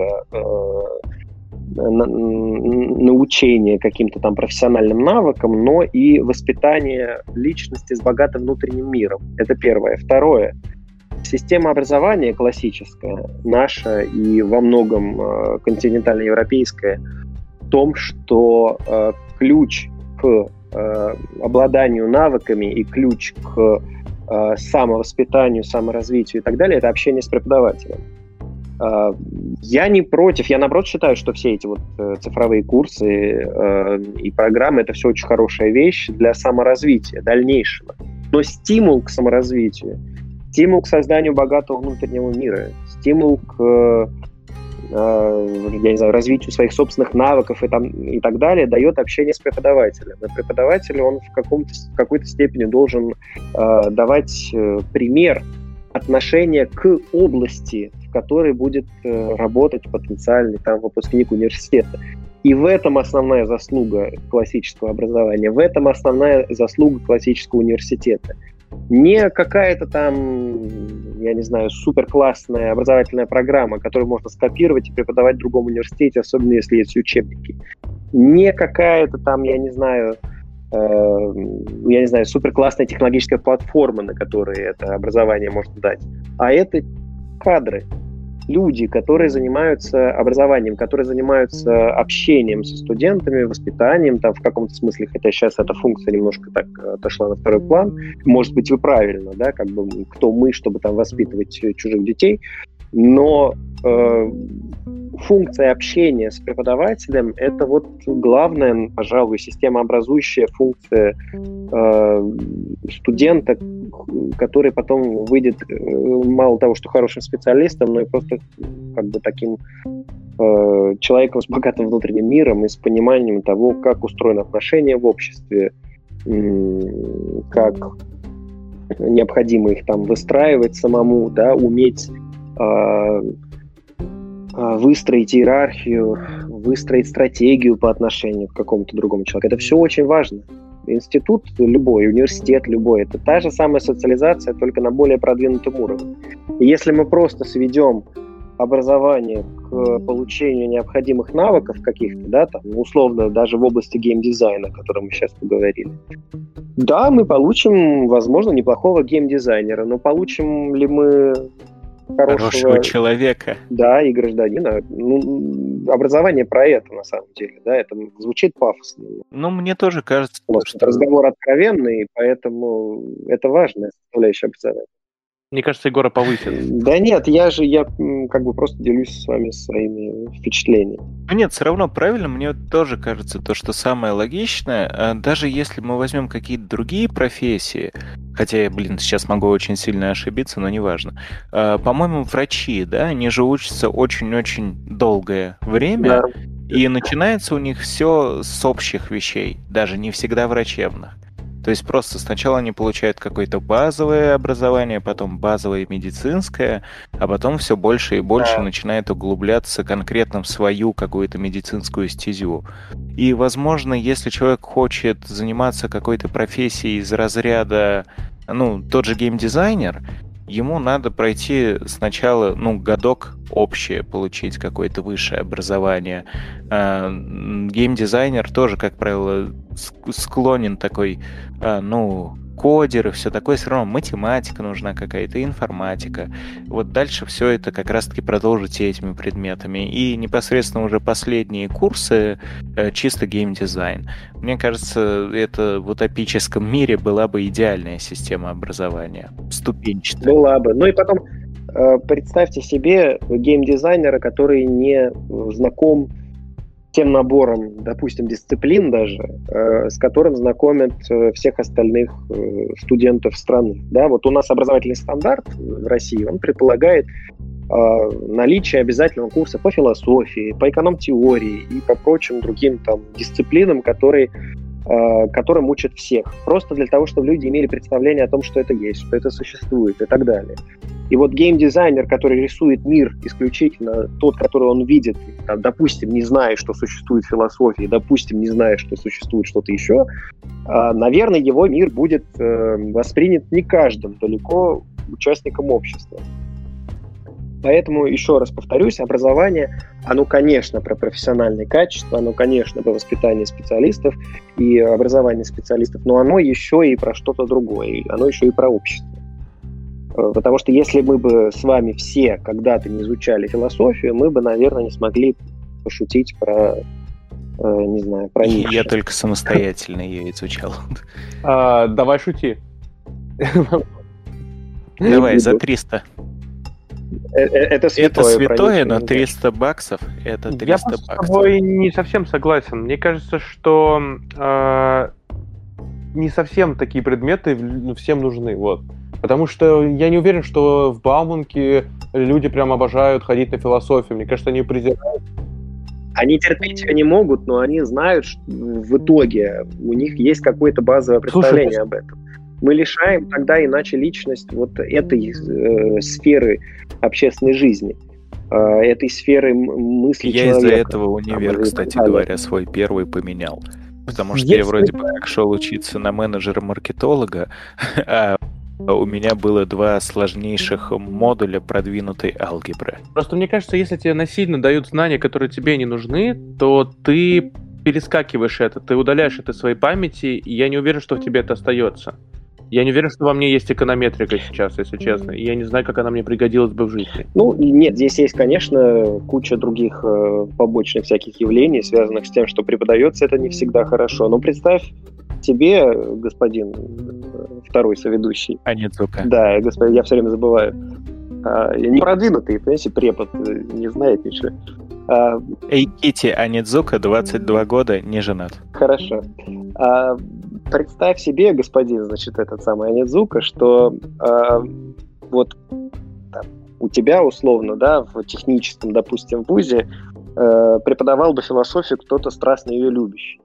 научение каким-то там профессиональным навыкам, но и воспитание личности с богатым внутренним миром. Это первое. Второе. Система образования классическая, наша и во многом континентально-европейская, в том, что ключ к обладанию навыками и ключ к самовоспитанию, саморазвитию и так далее — это общение с преподавателем. Я не против, я наоборот считаю, что все эти вот цифровые курсы и программы — это все очень хорошая вещь для саморазвития дальнейшего. Но стимул к саморазвитию, стимул к созданию богатого внутреннего мира, стимул к я не знаю, развитию своих собственных навыков и так далее дает общение с преподавателем. И преподаватель, он в какой-то степени должен давать пример отношения к области, в которой будет работать потенциальный там выпускник университета. И в этом основная заслуга классического образования, в этом основная заслуга классического университета. Не какая-то там, я не знаю, суперклассная образовательная программа, которую можно скопировать и преподавать в другом университете, особенно если есть учебники. Не какая-то там, я не знаю, суперклассная технологическая платформа, на которой это образование может дать. А это кадры, люди, которые занимаются образованием, которые занимаются общением со студентами, воспитанием, там в каком-то смысле, хотя сейчас эта функция немножко так отошла на второй план. Может быть, вы правильно, да, как бы кто мы, чтобы там воспитывать чужих детей, но функция общения с преподавателем — это вот главная, пожалуй, системообразующая функция студента, который потом выйдет мало того, что хорошим специалистом, но и просто как бы таким человеком с богатым внутренним миром и с пониманием того, как устроены отношения в обществе, как необходимо их там выстраивать самому, да, уметь выстроить иерархию, выстроить стратегию по отношению к какому-то другому человеку. Это все очень важно. Институт любой, университет любой — это та же самая социализация, только на более продвинутом уровне. И если мы просто сведем образование к получению необходимых навыков каких-то, да, там, условно, даже в области геймдизайна, о котором мы сейчас поговорили, да, мы получим, возможно, неплохого геймдизайнера, но получим ли мы хорошего человека. Да, и гражданина. Ну, образование про это, на самом деле, да, это звучит пафосно. Ну, мне тоже кажется, что разговор откровенный, поэтому это важная составляющая образования. Мне кажется, Егора повысит. Да нет, я как бы просто делюсь с вами своими впечатлениями. Нет, все равно правильно, мне тоже кажется то, что самое логичное, даже если мы возьмем какие-то другие профессии, хотя я, сейчас могу очень сильно ошибиться, но неважно. По-моему, врачи, да, они же учатся очень-очень долгое время, Да. и начинается у них все с общих вещей, даже не всегда врачебных. То есть просто сначала они получают какое-то базовое образование, потом базовое медицинское, а потом все больше и больше начинает углубляться конкретно в свою какую-то медицинскую стезю. И, возможно, если человек хочет заниматься какой-то профессией из разряда, тот же геймдизайнер, ему надо пройти сначала, годок общее, получить какое-то высшее образование. Геймдизайнер тоже, как правило, склонен такой, кодер и все такое, все равно математика нужна какая-то, информатика. Вот дальше все это как раз-таки продолжите этими предметами. И непосредственно уже последние курсы чисто геймдизайн. Мне кажется, это в утопическом мире была бы идеальная система образования, ступенчатая. Была бы. Ну и потом представьте себе геймдизайнера, который не знаком тем набором, допустим, дисциплин даже, с которым знакомят всех остальных студентов страны. Да, вот у нас образовательный стандарт в России, он предполагает наличие обязательного курса по философии, по эконом-теории и по прочим другим там дисциплинам, которым учат всех. Просто для того, чтобы люди имели представление о том, что это есть, что это существует и так далее. И вот геймдизайнер, который рисует мир исключительно тот, который он видит, там, допустим, не зная, что существует философия, допустим, не зная, что существует что-то еще, наверное, его мир будет воспринят не каждым далеко участником общества. Поэтому, еще раз повторюсь, образование, оно, конечно, про профессиональные качества, оно, конечно, про воспитание специалистов и образование специалистов, но оно еще и про что-то другое, оно еще и про общество. Потому что если мы бы с вами все когда-то не изучали философию, мы бы, наверное, не смогли пошутить про, не знаю, про Ницше. Я только самостоятельно ее изучал. Давай шути. Давай, за 300. Это святое, но 300 баксов — это 300 Я баксов. с тобой не совсем согласен. Мне кажется, что не совсем такие предметы всем нужны. Вот. Потому что я не уверен, что в Бауманке люди прям обожают ходить на философию. Мне кажется, они ее презирают. Они терпеть ее не могут, но они знают, что в итоге у них есть какое-то базовое представление об этом. Мы лишаем тогда иначе личность вот этой сферы общественной жизни, этой сферы мысли человека. Я из-за этого универ, кстати говоря, свой первый поменял. Потому что я вроде бы как шел учиться на менеджера-маркетолога, а у меня было 2 сложнейших модуля продвинутой алгебры. Просто мне кажется, если тебе насильно дают знания, которые тебе не нужны, то ты перескакиваешь это, ты удаляешь это из своей памяти, и я не уверен, что в тебе это остается. Я не уверен, что во мне есть эконометрика сейчас, если честно. И я не знаю, как она мне пригодилась бы в жизни. Ну, нет, здесь есть, конечно, куча других побочных всяких явлений, связанных с тем, что преподается это не всегда хорошо. Но представь себе, господин второй соведущий. Анидзука. Да, господин, я все время забываю. Не продвинутый, понимаете, препод, не знает ничего. Эйкити Анидзука, 22 года, не женат. Хорошо. Представь себе, господин, значит, этот самый Анидзука, что вот там, у тебя, условно, да, в техническом, допустим, вузе преподавал бы философию кто-то страстно ее любящий.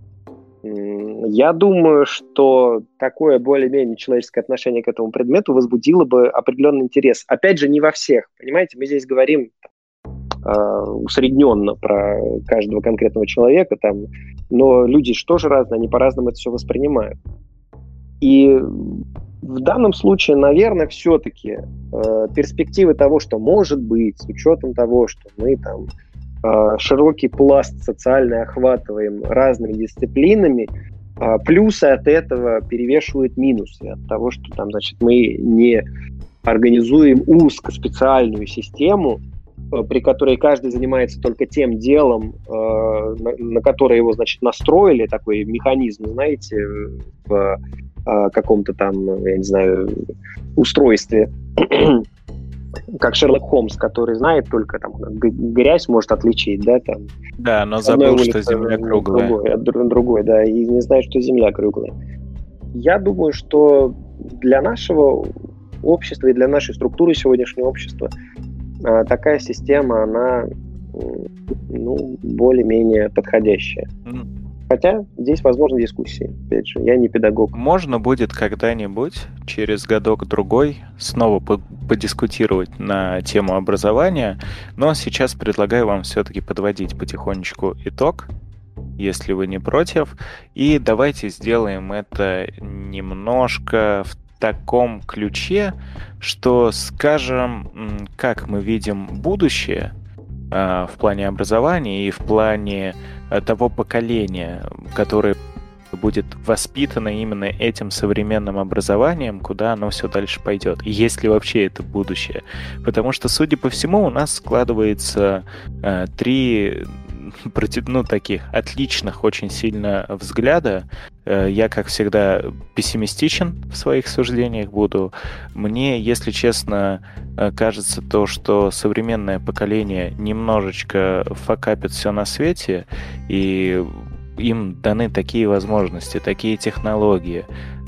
Я думаю, что такое более-менее человеческое отношение к этому предмету возбудило бы определенный интерес. Опять же, не во всех, понимаете? Мы здесь говорим усредненно про каждого конкретного человека, там, но люди же тоже разные, они по-разному это все воспринимают. И в данном случае, наверное, все-таки перспективы того, что может быть, с учетом того, что мы там широкий пласт социально охватываем разными дисциплинами, плюсы от этого перевешивают минусы от того, что там, значит, мы не организуем узкоспециальную систему, при которой каждый занимается только тем делом, на которое его, значит, настроили, такой механизм, знаете, в каком-то там, я не знаю, устройстве как Шерлок Холмс, который знает только там грязь может отличить, да, там. Да, но забыл, что Земля круглая. Другой, да, и не знает, что Земля круглая. Я думаю, что для нашего общества и для нашей структуры сегодняшнего общества такая система, она, ну, более-менее подходящая. Хотя здесь возможны дискуссии. Опять же, я не педагог. Можно будет когда-нибудь, через годок-другой, снова подискутировать на тему образования, но сейчас предлагаю вам все-таки подводить потихонечку итог, если вы не против, и давайте сделаем это немножко в таком ключе, что скажем, как мы видим будущее в плане образования и в плане того поколения, которое будет воспитано именно этим современным образованием, куда оно все дальше пойдет, если вообще это будущее. Потому что, судя по всему, у нас складывается три таких отличных очень сильно взгляда. Я, как всегда, пессимистичен в своих суждениях буду. Мне, если честно, кажется то, что современное поколение немножечко факапит все на свете, и им даны такие возможности, такие технологии.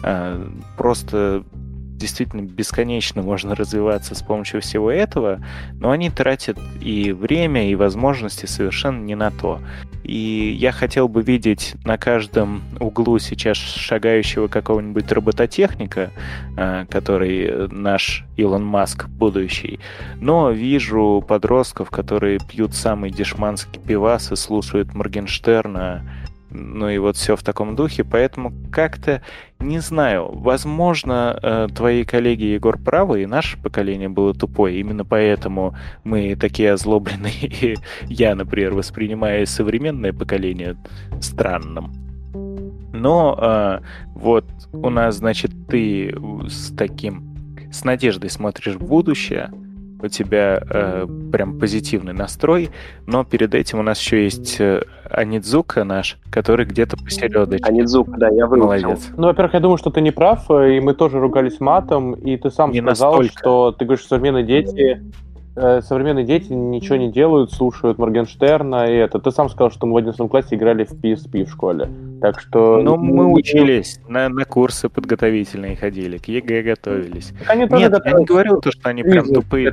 Просто действительно бесконечно можно развиваться с помощью всего этого, но они тратят и время, и возможности совершенно не на то. И я хотел бы видеть на каждом углу сейчас шагающего какого-нибудь робототехника, который наш Илон Маск будущий, но вижу подростков, которые пьют самый дешманский пивас и слушают Моргенштерна, ну и вот все в таком духе, поэтому как-то, не знаю, возможно, твои коллеги, Егор, правы, и наше поколение было тупое, именно поэтому мы такие озлобленные, и я, например, воспринимаю современное поколение странным. Но вот у нас, значит, ты с надеждой смотришь в будущее, у тебя прям позитивный настрой, но перед этим у нас еще есть Анидзука наш, который где-то посередочке. Анидзука, да, я выучил. Молодец. Ну, во-первых, я думаю, что ты не прав, и мы тоже ругались матом, и ты сам сказал, что ты говоришь, современные дети ничего не делают, слушают Моргенштерна и это. Ты сам сказал, что мы в 11 классе играли в PSP в школе. Так что... Ну, мы учились, на курсы подготовительные ходили, к ЕГЭ готовились. Они Нет, я не говорил то, что они прям тупые.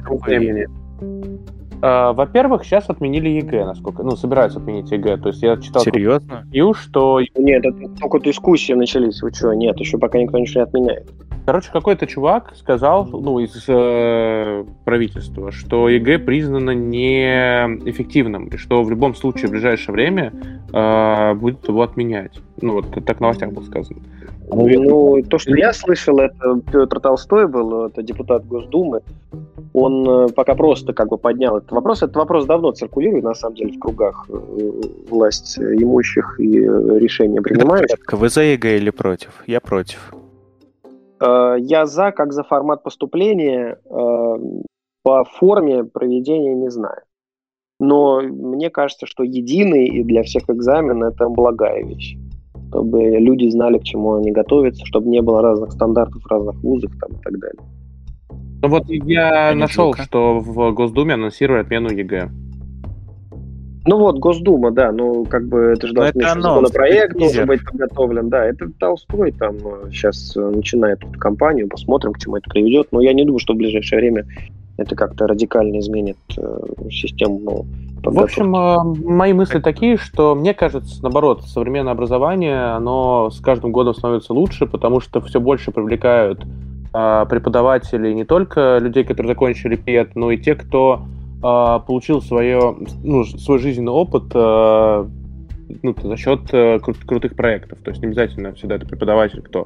Во-первых, сейчас отменили ЕГЭ, собираются отменить ЕГЭ. То есть я читал... Серьезно? Что... Нет, это только дискуссии начались. Вы что? Нет, еще пока никто ничего не отменяет. Короче, какой-то чувак сказал, из правительства, что ЕГЭ признано неэффективным, и что в любом случае в ближайшее время будет его отменять. Ну, вот так в новостях было сказано. Ну, то, что я слышал, это Петр Толстой был, это депутат Госдумы. Он пока просто поднял этот вопрос. Этот вопрос давно циркулирует, на самом деле, в кругах власть имущих и решения принимающих. Вы за ЕГЭ или против? Я против. Я за, как за формат поступления, по форме проведения не знаю. Но мне кажется, что единый и для всех экзамен – это благая вещь. Чтобы люди знали, к чему они готовятся, чтобы не было разных стандартов в разных вузах там, и так далее. Ну вот я нашел, что в Госдуме анонсировали отмену ЕГЭ. Ну вот, Госдума, да, это же должен законопроект должен быть подготовлен, да, это Толстой там сейчас начинает эту кампанию, посмотрим, к чему это приведет, но я не думаю, что в ближайшее время это как-то радикально изменит систему подготовки. В общем, мои мысли такие, что мне кажется, наоборот, современное образование, оно с каждым годом становится лучше, потому что все больше привлекают преподавателей, не только людей, которые закончили ПЕД, но и те, кто получил свой жизненный опыт за счет крутых проектов. То есть не обязательно всегда это преподаватель, кто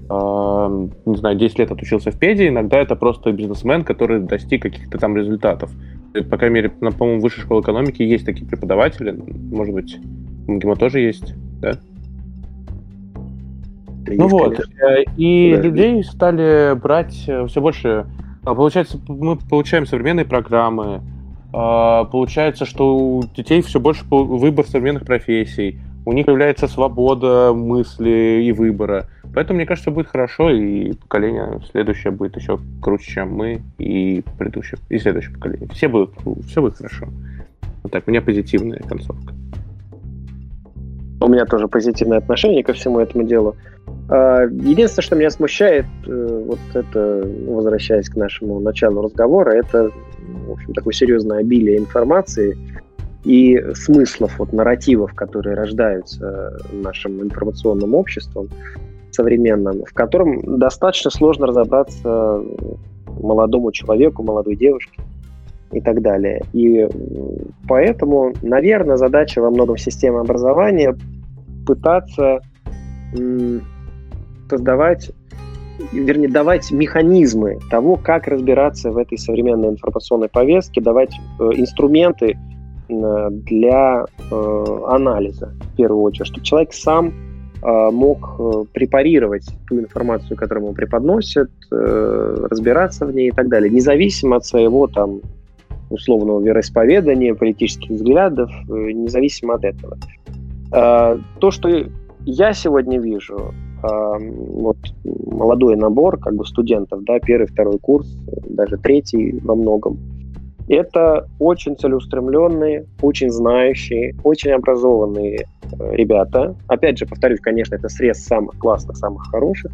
10 лет отучился в ПЕДе, иногда это просто бизнесмен, который достиг каких-то там результатов. По крайней мере, по-моему, в высшей школе экономики есть такие преподаватели. Может быть, в МГИМО тоже есть, да? И людей стали брать все больше. Получается, мы получаем современные программы. Получается, что у детей все больше выбор современных профессий. У них появляется свобода мысли и выбора. Поэтому, мне кажется, будет хорошо, и поколение следующее будет еще круче, чем мы, и предыдущее, и следующее поколение. Все будет хорошо. Вот так, у меня позитивная концовка. У меня тоже позитивное отношение ко всему этому делу. Единственное, что меня смущает, вот это, возвращаясь к нашему началу разговора, это, в общем, такое серьезное обилие информации и смыслов, вот, нарративов, которые рождаются нашим информационным обществом современным, в котором достаточно сложно разобраться молодому человеку, молодой девушке и так далее. И поэтому, наверное, задача во многом системы образования пытаться создавать, вернее, давать механизмы того, как разбираться в этой современной информационной повестке, давать инструменты для анализа, в первую очередь, чтобы человек сам мог препарировать ту информацию, которую ему преподносят, разбираться в ней и так далее, независимо от своего там условного вероисповедания, политических взглядов, независимо от этого. То, что я сегодня вижу, вот молодой набор как бы студентов, да, первый, второй курс, даже третий во многом, это очень целеустремленные, очень знающие, очень образованные ребята. Опять же, повторюсь, конечно, это срез самых классных, самых хороших,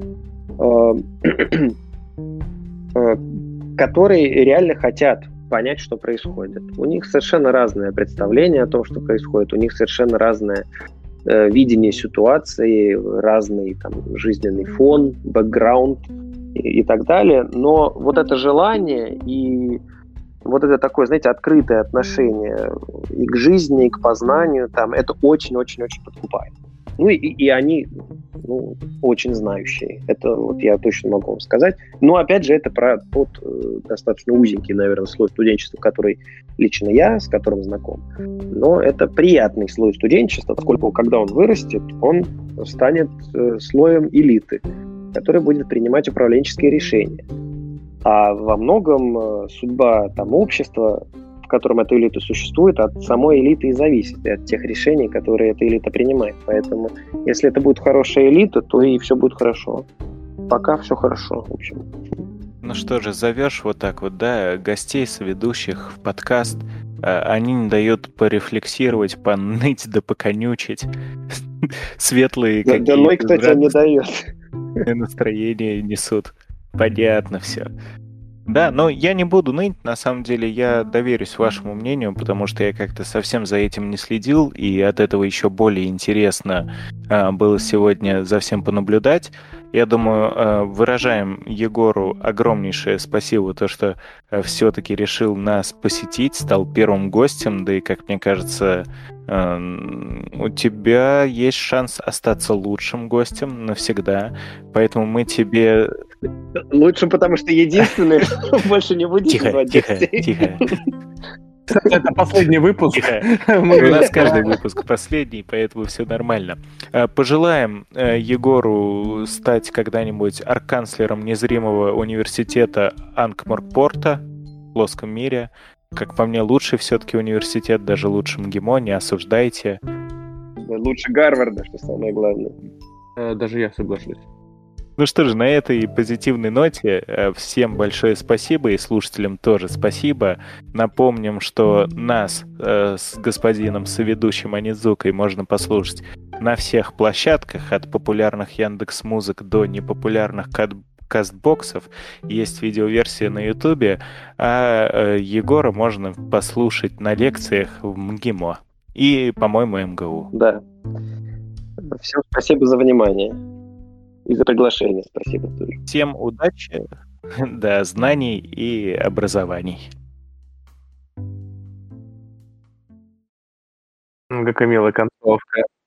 которые реально хотят понять, что происходит. У них совершенно разное представление о том, что происходит, у них совершенно разное видение ситуации, разный там жизненный фон, бэкграунд и так далее. Но вот это желание и вот это такое, знаете, открытое отношение и к жизни, и к познанию, там, это очень-очень-очень подкупает. Ну и они, ну, очень знающие. Это вот я точно могу вам сказать. Но опять же, это про тот достаточно узенький, наверное, слой студенчества, который лично я, с которым знаком. Но это приятный слой студенчества, поскольку когда он вырастет, он станет слоем элиты, который будет принимать управленческие решения. А во многом судьба там общества, в котором эта элита существует, от самой элиты и зависит, и от тех решений, которые эта элита принимает. Поэтому, если это будет хорошая элита, то и все будет хорошо. Пока все хорошо, в общем. Ну что же, зовешь вот так вот, да, гостей, соведущих в подкаст, они не дают порефлексировать, поныть да поконючить. Светлые какие-то... Да, ну и, кстати, не дает. Настроение несут. Понятно все. Да, но я не буду ныть, на самом деле я доверюсь вашему мнению, потому что я как-то совсем за этим не следил, и от этого еще более интересно было сегодня за всем понаблюдать. Я думаю, выражаем Егору огромнейшее спасибо, то, что все-таки решил нас посетить, стал первым гостем, да и, как мне кажется, у тебя есть шанс остаться лучшим гостем навсегда, поэтому мы тебе... Лучше, потому что единственный, больше не будет звать гостей. Тихо. Это последний выпуск. У нас каждый выпуск последний, поэтому все нормально. Пожелаем Егору стать когда-нибудь арканцлером незримого университета Анкморпорта в плоском мире. Как по мне, лучший все-таки университет, даже лучше МГИМО, не осуждайте. Лучше Гарварда, что самое главное. Даже я соглашусь. Ну что же, на этой позитивной ноте всем большое спасибо и слушателям тоже спасибо. Напомним, что нас с господином соведущим Онидзукой можно послушать на всех площадках, от популярных Яндекс.Музык до непопулярных кастбоксов. Есть видеоверсия на Ютубе, а Егора можно послушать на лекциях в МГИМО и, по-моему, МГУ. Да. Всем спасибо за внимание. И за приглашение спасибо тоже. Всем удачи, да, знаний и образований. Какая милая концовка.